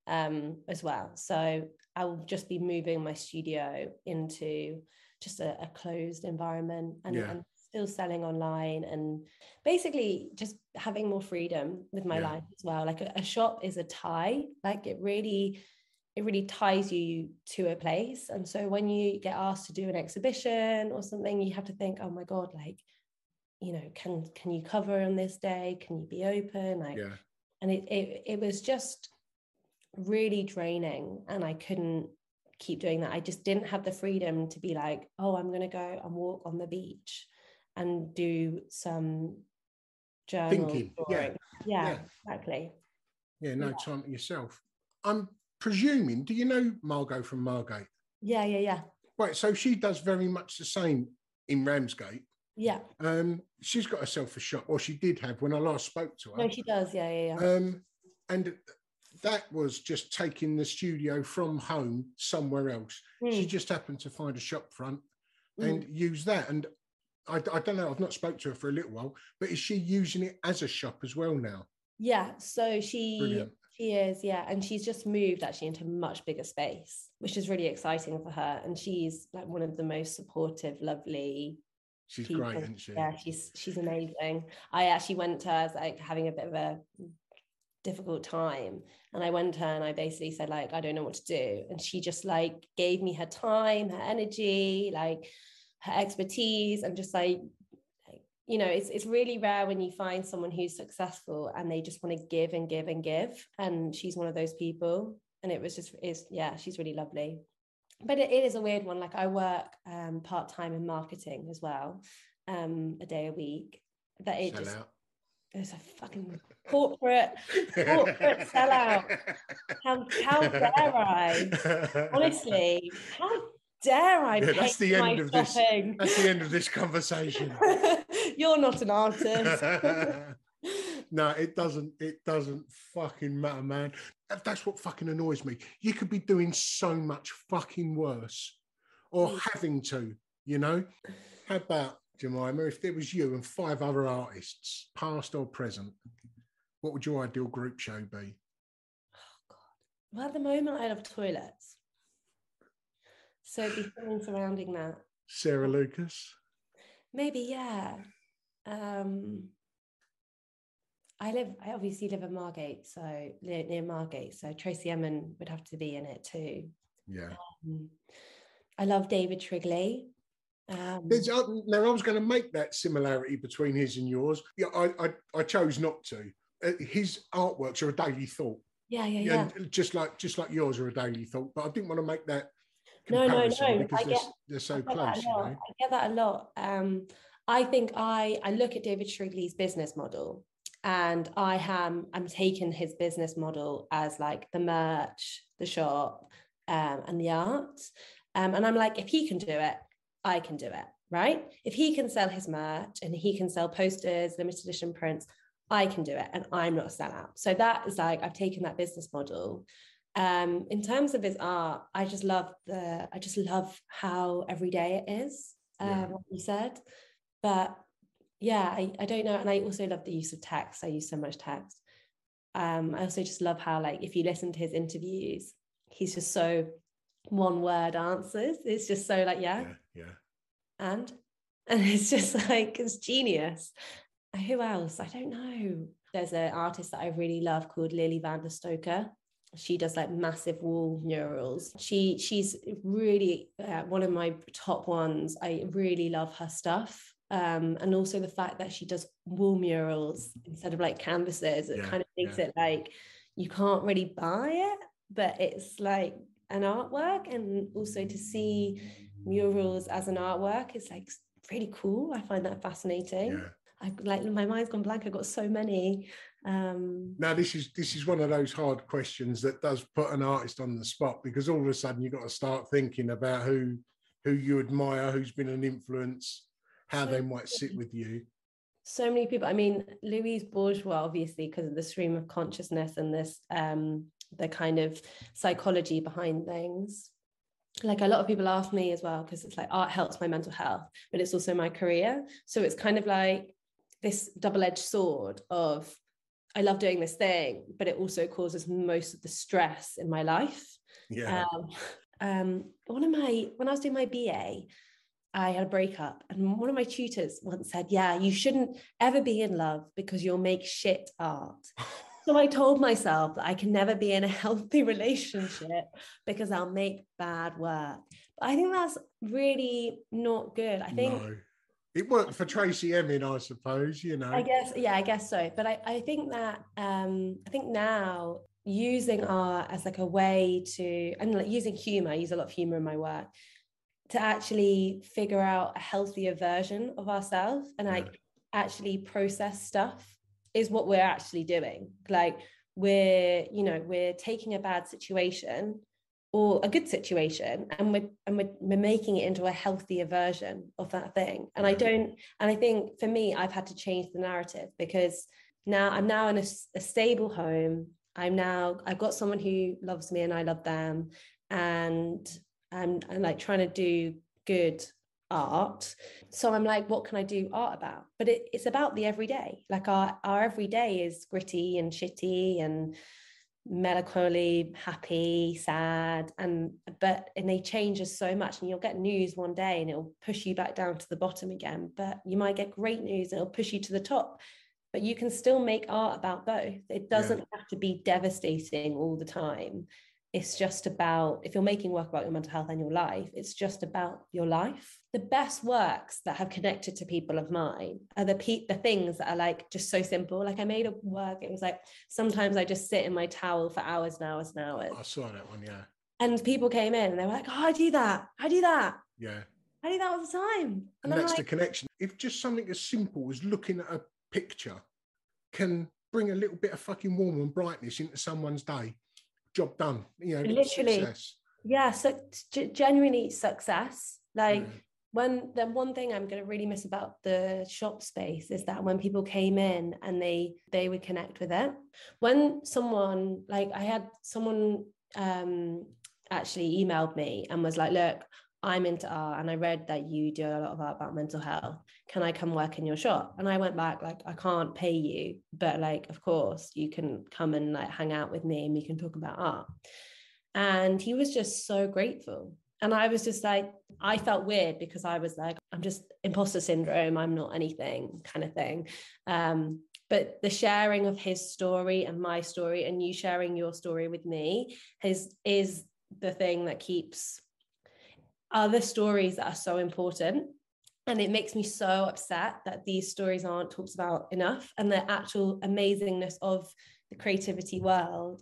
as well. So I'll just be moving my studio into just a closed environment, and still selling online, and basically just having more freedom with my life as well. Like a shop is a tie, like it really ties you to a place. And so when you get asked to do an exhibition or something, you have to think, oh my God, like, you know, can you cover on this day? Can you be open? Like, and it was just really draining, and I couldn't keep doing that. I just didn't have the freedom to be like, oh, I'm going to go and walk on the beach and do some journal thinking. Yeah, exactly. Yeah, no time to yourself. I'm presuming, do you know Margot from Margate? Yeah. Right, so she does very much the same in Ramsgate. Yeah. She's got herself a shop, or she did have when I last spoke to her. No, she does, yeah. And that was just taking the studio from home somewhere else. She just happened to find a shop front and use that. And I don't know, I've not spoke to her for a little while, but is she using it as a shop as well now? Yeah, so she is, yeah. And she's just moved actually into a much bigger space, which is really exciting for her. And she's like one of the most supportive, lovely She's people. great, isn't she? Yeah, she's amazing. I actually went to her as like having a bit of a difficult time, and I went to her and I basically said, like, I don't know what to do. And she just like gave me her time, her energy, like her expertise, and just like you know, it's really rare when you find someone who's successful and they just want to give and give and give. And she's one of those people. And she's really lovely. But it is a weird one. Like I work part-time in marketing as well, a day a week. That it just it's a fucking corporate sellout. How dare I? Honestly, how dare I? That's the end of shopping. That's the end of this conversation. You're not an artist. No, it doesn't fucking matter, man. That's what fucking annoys me. You could be doing so much fucking worse, or having to, you know. How about, Jemima, if there was you and 5 other artists, past or present, what would your ideal group show be? Oh God. Well, at the moment, I love toilets. So it'd be something surrounding that. Sarah Lucas? Maybe, yeah. I obviously live in Margate, so near Margate. So Tracy Emin would have to be in it too. Yeah. I love David Trigley. Now I was going to make that similarity between his and yours. Yeah, I chose not to. His artworks are a daily thought. Yeah. Just like yours are a daily thought, but I didn't want to make that No. comparison because they're so close, you know. I get that a lot. I think I look at David Shrigley's business model, and I'm taking his business model as like the merch, the shop, and the art. And I'm like, if he can do it, I can do it, right? If he can sell his merch and he can sell posters, limited edition prints, I can do it, and I'm not a sellout. So that is like, I've taken that business model. In terms of his art, I just love how everyday it is, what you said. But yeah, I don't know. And I also love the use of text. I use so much text. I also just love how, like, if you listen to his interviews, he's just so one word answers. It's just so like, yeah. And it's just like, it's genius. Who else? I don't know. There's an artist that I really love called Lily van der Stoker. She does like massive wall murals. She's really one of my top ones. I really love her stuff. And also the fact that she does wall murals instead of like canvases. It kind of makes it like you can't really buy it, but it's like an artwork. And also to see murals as an artwork is like really cool. I find that fascinating. My mind's gone blank. I've got so many. Now this is one of those hard questions that does put an artist on the spot, because all of a sudden you've got to start thinking about who you admire, who's been an influence, how they might sit with you. So many people. I mean, Louise Bourgeois, obviously, because of the stream of consciousness and this the kind of psychology behind things. Like, a lot of people ask me as well, because it's like art helps my mental health, but it's also my career. So it's kind of like this double-edged sword of, I love doing this thing, but it also causes most of the stress in my life. When I was doing my BA, I had a breakup, and one of my tutors once said, yeah, you shouldn't ever be in love because you'll make shit art. So I told myself that I can never be in a healthy relationship because I'll make bad work. But I think that's really not good. I think it worked for Tracy Emin, I suppose, you know. I guess so. But I think that I think now using art as like a way to, and like using humor, I use a lot of humor in my work, to actually figure out a healthier version of ourselves and like actually process stuff is what we're actually doing. Like we're taking a bad situation or a good situation, and we're making it into a healthier version of that thing. And I think for me, I've had to change the narrative, because now I'm now in a stable home. I've got someone who loves me and I love them, and I'm like trying to do good art. So I'm like, what can I do art about? But it's about the everyday. Like our everyday is gritty and shitty and melancholy, happy, sad, and they change us so much. And you'll get news one day and it'll push you back down to the bottom again, but you might get great news and it'll push you to the top. But you can still make art about both. It doesn't have to be devastating all the time. It's just about, if you're making work about your mental health and your life, it's just about your life. The best works that have connected to people of mine are the things that are like just so simple. Like I made a work, it was like, sometimes I just sit in my towel for hours and hours and hours. I saw that one, yeah. And people came in and they were like, oh, I do that. Yeah. I do that all the time. And that's the connection. If just something as simple as looking at a picture can bring a little bit of fucking warmth and brightness into someone's day, job done, literally. Success. Yeah, so genuinely success. Like the one thing I'm going to really miss about the shop space is that when people came in and they would connect with it. When someone, like I had someone actually emailed me and was like, look, I'm into art and I read that you do a lot of art about mental health. Can I come work in your shop? And I went back like, I can't pay you, but like, of course you can come and like hang out with me and we can talk about art. And he was just so grateful. And I was just like, I felt weird because I was like, I'm just imposter syndrome. I'm not anything kind of thing. But the sharing of his story and my story and you sharing your story with me is the thing that keeps other stories that are so important. And it makes me so upset that these stories aren't talked about enough, and the actual amazingness of the creativity world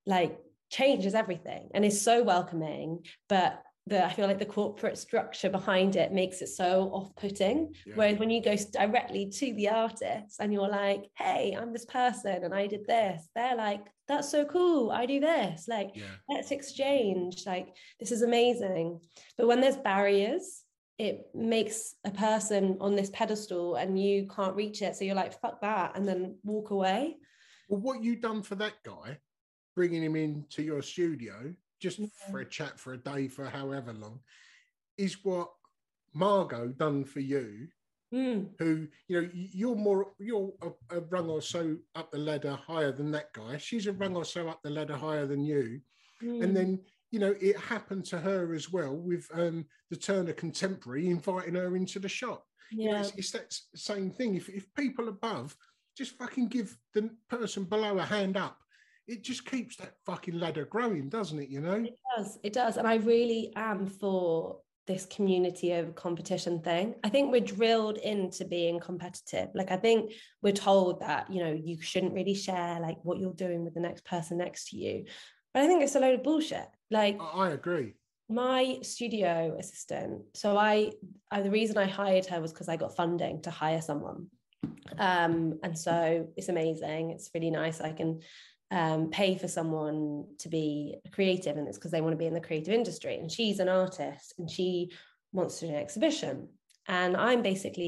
like changes everything and is so welcoming, but I feel like the corporate structure behind it makes it so off-putting. Yeah. Whereas when you go directly to the artist and you're like, hey, I'm this person and I did this, they're like, that's so cool, I do this, like, let's exchange, like, this is amazing. But when there's barriers, it makes a person on this pedestal and you can't reach it. So you're like, fuck that, and then walk away. Well, what you done for that guy, bringing him into your studio, just for a chat for a day, for however long, is what Margot done for you, who, you know, you're a rung or so up the ladder higher than that guy. She's a rung or so up the ladder higher than you. And then, you know, it happened to her as well with the Turner Contemporary inviting her into the shop. Yeah. You know, it's that same thing. If people above just fucking give the person below a hand up, it just keeps that fucking ladder growing, doesn't it, you know? It does. And I really am for this community over competition thing. I think we're drilled into being competitive. Like, I think we're told that, you know, you shouldn't really share like what you're doing with the next person next to you. But I think it's a load of bullshit. Like, I agree. My studio assistant, so the reason I hired her was because I got funding to hire someone. And so it's amazing. It's really nice. I can pay for someone to be creative, and it's because they want to be in the creative industry, and she's an artist and she wants to do an exhibition. And I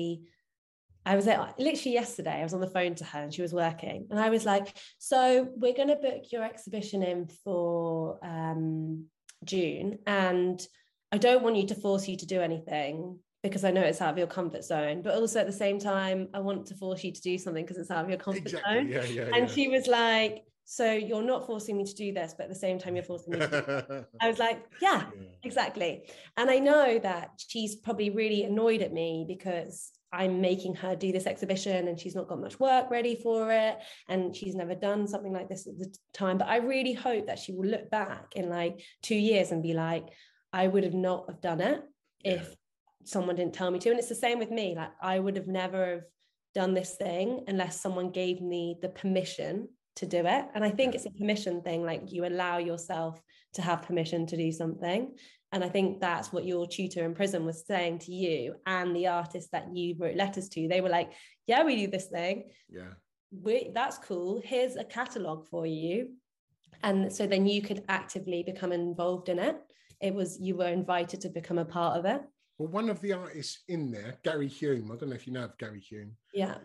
was like, literally yesterday I was on the phone to her and she was working, and I was like, so we're going to book your exhibition in for June, and I don't want you to force you to do anything because I know it's out of your comfort zone, but also at the same time I want to force you to do something because it's out of your comfort zone. And she was like, so you're not forcing me to do this, but at the same time, you're forcing me to do it. I was like, yeah, exactly. And I know that she's probably really annoyed at me because I'm making her do this exhibition and she's not got much work ready for it. And she's never done something like this at the time. But I really hope that she will look back in like 2 years and be like, I would have not have done it if someone didn't tell me to. And it's the same with me. Like, I would have never have done this thing unless someone gave me the permission to do it. And I think it's a permission thing, like you allow yourself to have permission to do something. And I think that's what your tutor in prison was saying to you and the artists that you wrote letters to. They were like, yeah, we do this thing. That's cool. Here's a catalogue for you. And so then you could actively become involved in it. You were invited to become a part of it. Well, one of the artists in there, Gary Hume, I don't know if you know of Gary Hume. Yeah.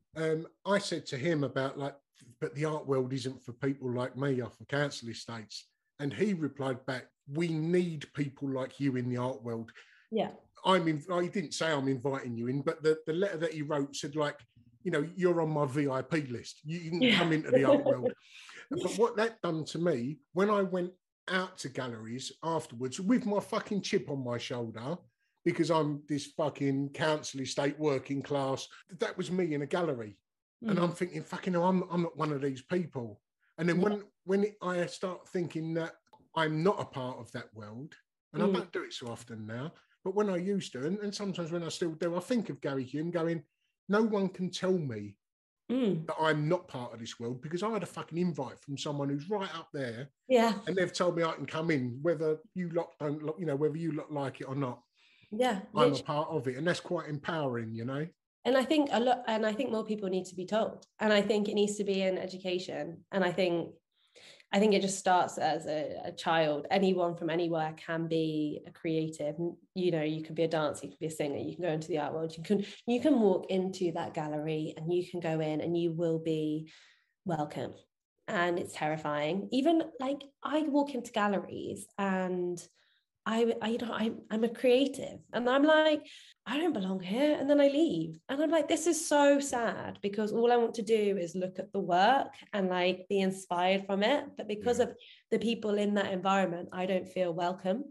I said to him about like, but the art world isn't for people like me off of council estates. And he replied back, we need people like you in the art world. Yeah. I didn't say I'm inviting you in, but the letter that he wrote said like, you know, you're on my VIP list. You can come into the art world. But what that done to me, when I went out to galleries afterwards with my fucking chip on my shoulder, because I'm this fucking council estate working class, that was me in a gallery. And I'm thinking, fucking hell, I'm not one of these people. And then when I start thinking that I'm not a part of that world, and I don't do it so often now, but when I used to, and sometimes when I still do, I think of Gary Hume going, no one can tell me that I'm not part of this world because I had a fucking invite from someone who's right up there. Yeah. And they've told me I can come in, whether you lot don't, you know, whether you lot like it or not. Yeah. I'm a part of it. And that's quite empowering, you know? And I think more people need to be told. And I think it needs to be in education. And I think it just starts as a child. Anyone from anywhere can be a creative. You know, you can be a dancer, you can be a singer, you can go into the art world. You can walk into that gallery and you can go in and you will be welcome. And it's terrifying. Even like I walk into galleries and I'm a creative and I'm like, I don't belong here. And then I leave and I'm like, this is so sad because all I want to do is look at the work and like be inspired from it. But because of the people in that environment, I don't feel welcome.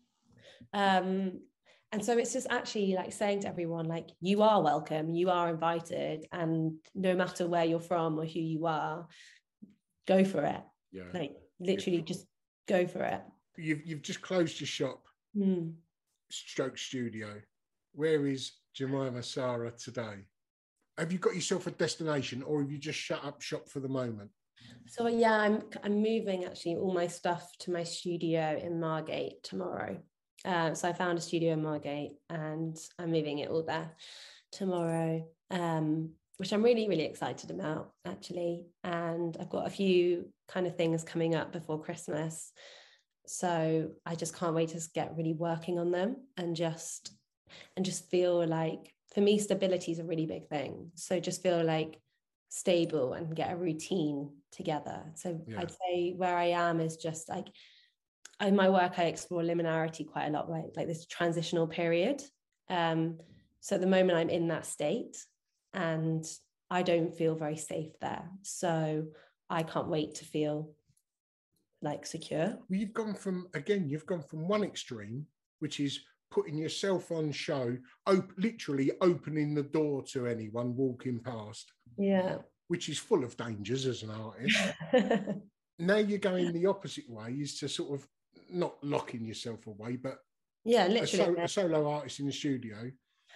And so it's just actually like saying to everyone, like, you are welcome, you are invited. And no matter where you're from or who you are, go for it. Yeah. Like literally just go for it. You've just closed your shop, stroke studio. Where is Jemima Sara today? Have you got yourself a destination or have you just shut up shop for the moment? So yeah, I'm moving actually all my stuff to my studio in Margate tomorrow. So I found a studio in Margate and I'm moving it all there tomorrow, which I'm really, really excited about actually. And I've got a few kind of things coming up before Christmas. So I just can't wait to get really working on them and just feel like, for me, stability is a really big thing. So just feel like stable and get a routine together. So I'd say where I am is just like, in my work, I explore liminarity quite a lot, right? Like this transitional period. So at the moment I'm in that state and I don't feel very safe there. So I can't wait to feel like secure. Well, you've gone from one extreme, which is putting yourself on show, literally opening the door to anyone walking past. Yeah. Which is full of dangers as an artist. Now you're going the opposite way, is to sort of not locking yourself away, but literally a solo artist in the studio,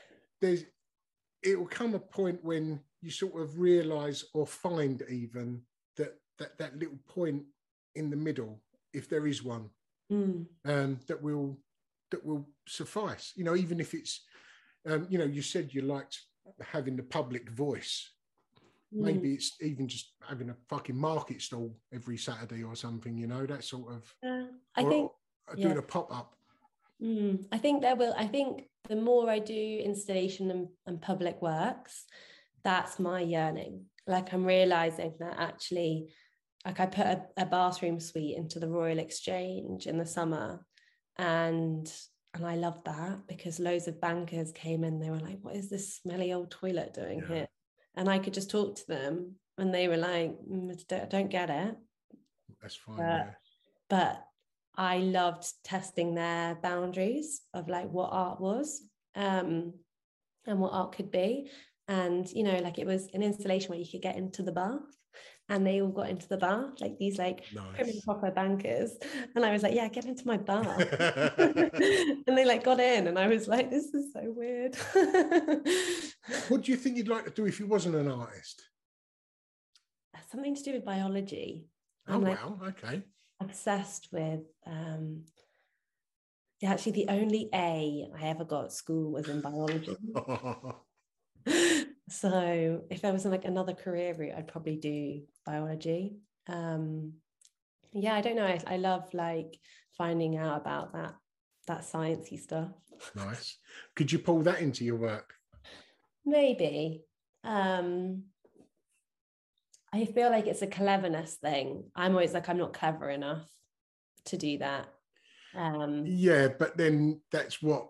it will come a point when you sort of realize or find even that little point in the middle, if there is one, that will suffice. You know, even if it's you said you liked having the public voice. Maybe it's even just having a fucking market stall every Saturday or something, you know, that sort of. I think doing a pop-up. I think the more I do installation and public works, that's my yearning. Like I'm realizing that actually, like I put a bathroom suite into the Royal Exchange in the summer, and I loved that because loads of bankers came in. They were like, "What is this smelly old toilet doing here?" And I could just talk to them and they were like, I don't get it. That's fine. But I loved testing their boundaries of like what art was and what art could be. And, you know, like it was an installation where you could get into the bath and they all got into the bath, like these like prim and proper bankers. And I was like, yeah, get into my bath. And they like got in and I was like, this is so weird. What do you think you'd like to do if you wasn't an artist? Something to do with biology. Okay. Obsessed with actually the only A I ever got at school was in biology. So if there was like another career route, I'd probably do biology. I don't know. I love like finding out about that sciencey stuff. Nice. Could you pull that into your work? Maybe. I feel like it's a cleverness thing. I'm always like, I'm not clever enough to do that. But then that's what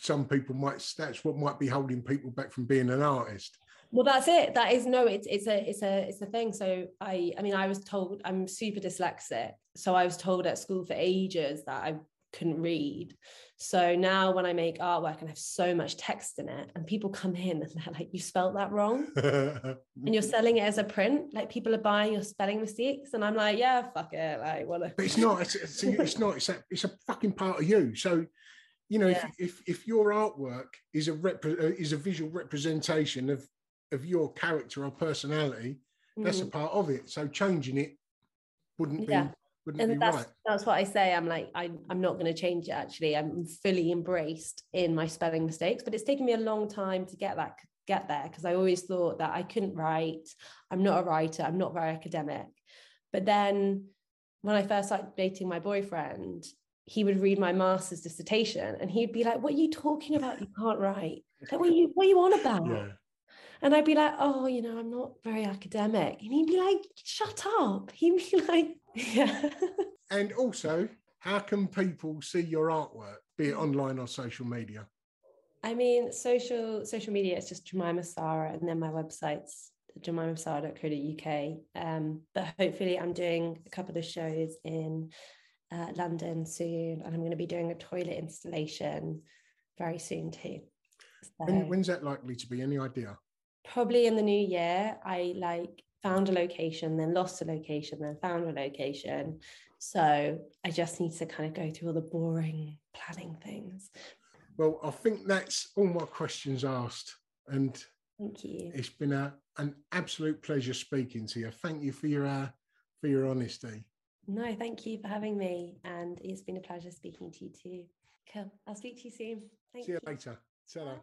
might be holding people back from being an artist. Well, that's it. That is it's a thing. So I mean, I was told I'm super dyslexic. So I was told at school for ages that I couldn't read. So now when I make artwork and I have so much text in it and people come in and they're like, you spelled that wrong. And you're selling it as a print, like people are buying your spelling mistakes. And I'm like, yeah, fuck it. Like, what? But it's not, it's a fucking part of you. So, you know, if your artwork is a visual representation of your character or personality, that's a part of it. So changing it wouldn't be right. That's what I say. I'm like, I'm not going to change it. Actually, I'm fully embraced in my spelling mistakes, but it's taken me a long time to get there because I always thought that I couldn't write. I'm not a writer. I'm not very academic. But then when I first started dating my boyfriend, he would read my master's dissertation and he'd be like, what are you talking about? You can't write. Like, what are you on about? Yeah. And I'd be like, oh, you know, I'm not very academic. And he'd be like, shut up. He'd be like, yeah. And also, how can people see your artwork, be it online or social media? I mean, social media, it's just Jemima Sara, and then my website's jemimasara.co.uk. But hopefully I'm doing a couple of shows in London soon, and I'm going to be doing a toilet installation very soon too. So, when's that likely to be? Any idea? Probably in the new year. I found a location, then lost a location, then found a location. So I just need to kind of go through all the boring planning things. Well, I think that's all my questions asked. And thank you. It's been an absolute pleasure speaking to you. Thank you for your for your honesty. No, thank you for having me. And it's been a pleasure speaking to you too. Cool. I'll speak to you soon. See you later. Ta-ra.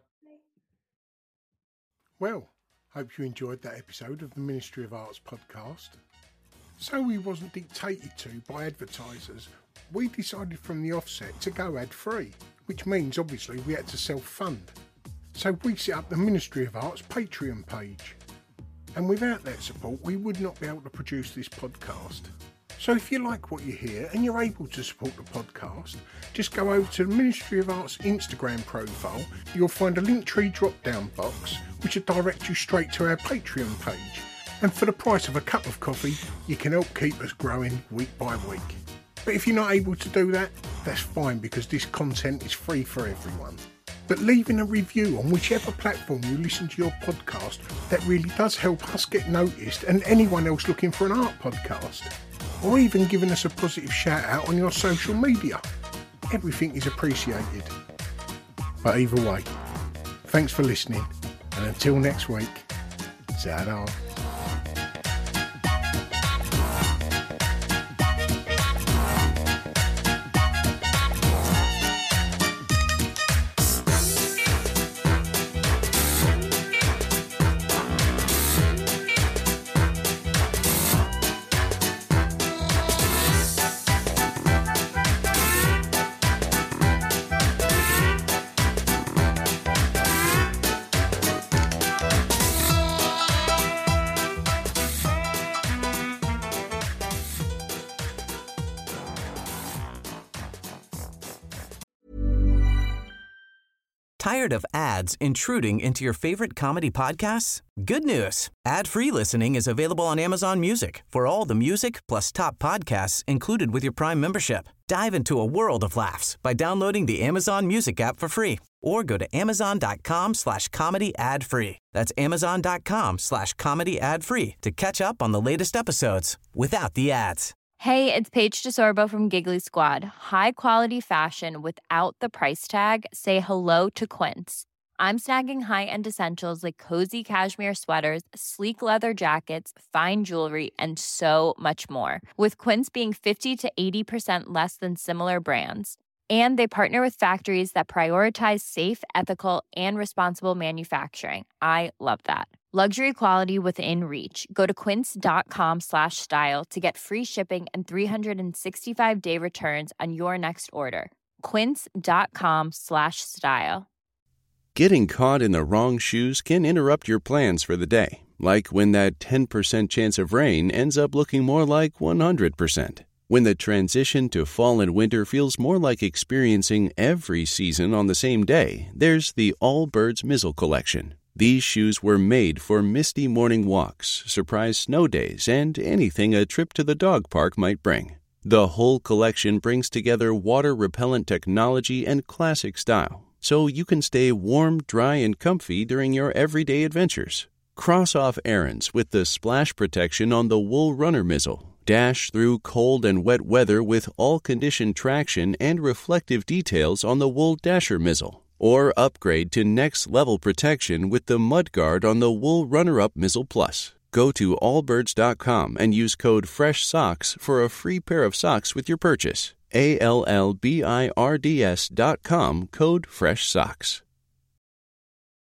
Well, hope you enjoyed that episode of the Ministry of Arts podcast. So we wasn't dictated to by advertisers, we decided from the offset to go ad-free, which means obviously we had to self-fund. So we set up the Ministry of Arts Patreon page. And without that support, we would not be able to produce this podcast. So if you like what you hear and you're able to support the podcast, just go over to the Ministry of Arts Instagram profile. You'll find a Linktree drop-down box, which will direct you straight to our Patreon page. And for the price of a cup of coffee, you can help keep us growing week by week. But if you're not able to do that, that's fine, because this content is free for everyone. But leaving a review on whichever platform you listen to your podcast, that really does help us get noticed and anyone else looking for an art podcast. Or even giving us a positive shout out on your social media. Everything is appreciated. But either way, thanks for listening, and until next week, ta-da. Tired of ads intruding into your favorite comedy podcasts? Good news. Ad-free listening is available on Amazon Music for all the music plus top podcasts included with your Prime membership. Dive into a world of laughs by downloading the Amazon Music app for free or go to amazon.com/comedy ad-free. That's amazon.com/comedy ad-free to catch up on the latest episodes without the ads. Hey, it's Paige DeSorbo from Giggly Squad. High quality fashion without the price tag. Say hello to Quince. I'm snagging high-end essentials like cozy cashmere sweaters, sleek leather jackets, fine jewelry, and so much more. With Quince being 50 to 80% less than similar brands. And they partner with factories that prioritize safe, ethical, and responsible manufacturing. I love that. Luxury quality within reach. Go to quince.com/style to get free shipping and 365-day returns on your next order. Quince.com/style. Getting caught in the wrong shoes can interrupt your plans for the day. Like when that 10% chance of rain ends up looking more like 100%. When the transition to fall and winter feels more like experiencing every season on the same day, there's the Allbirds Mizzle Collection. These shoes were made for misty morning walks, surprise snow days, and anything a trip to the dog park might bring. The whole collection brings together water-repellent technology and classic style, so you can stay warm, dry, and comfy during your everyday adventures. Cross off errands with the splash protection on the Wool Runner Mizzle. Dash through cold and wet weather with all-condition traction and reflective details on the Wool Dasher Mizzle. Or upgrade to next-level protection with the Mudguard on the Wool Runner-Up Mizzle Plus. Go to allbirds.com and use code FRESHSOCKS for a free pair of socks with your purchase. ALLBIRDS.com, code FRESHSOCKS.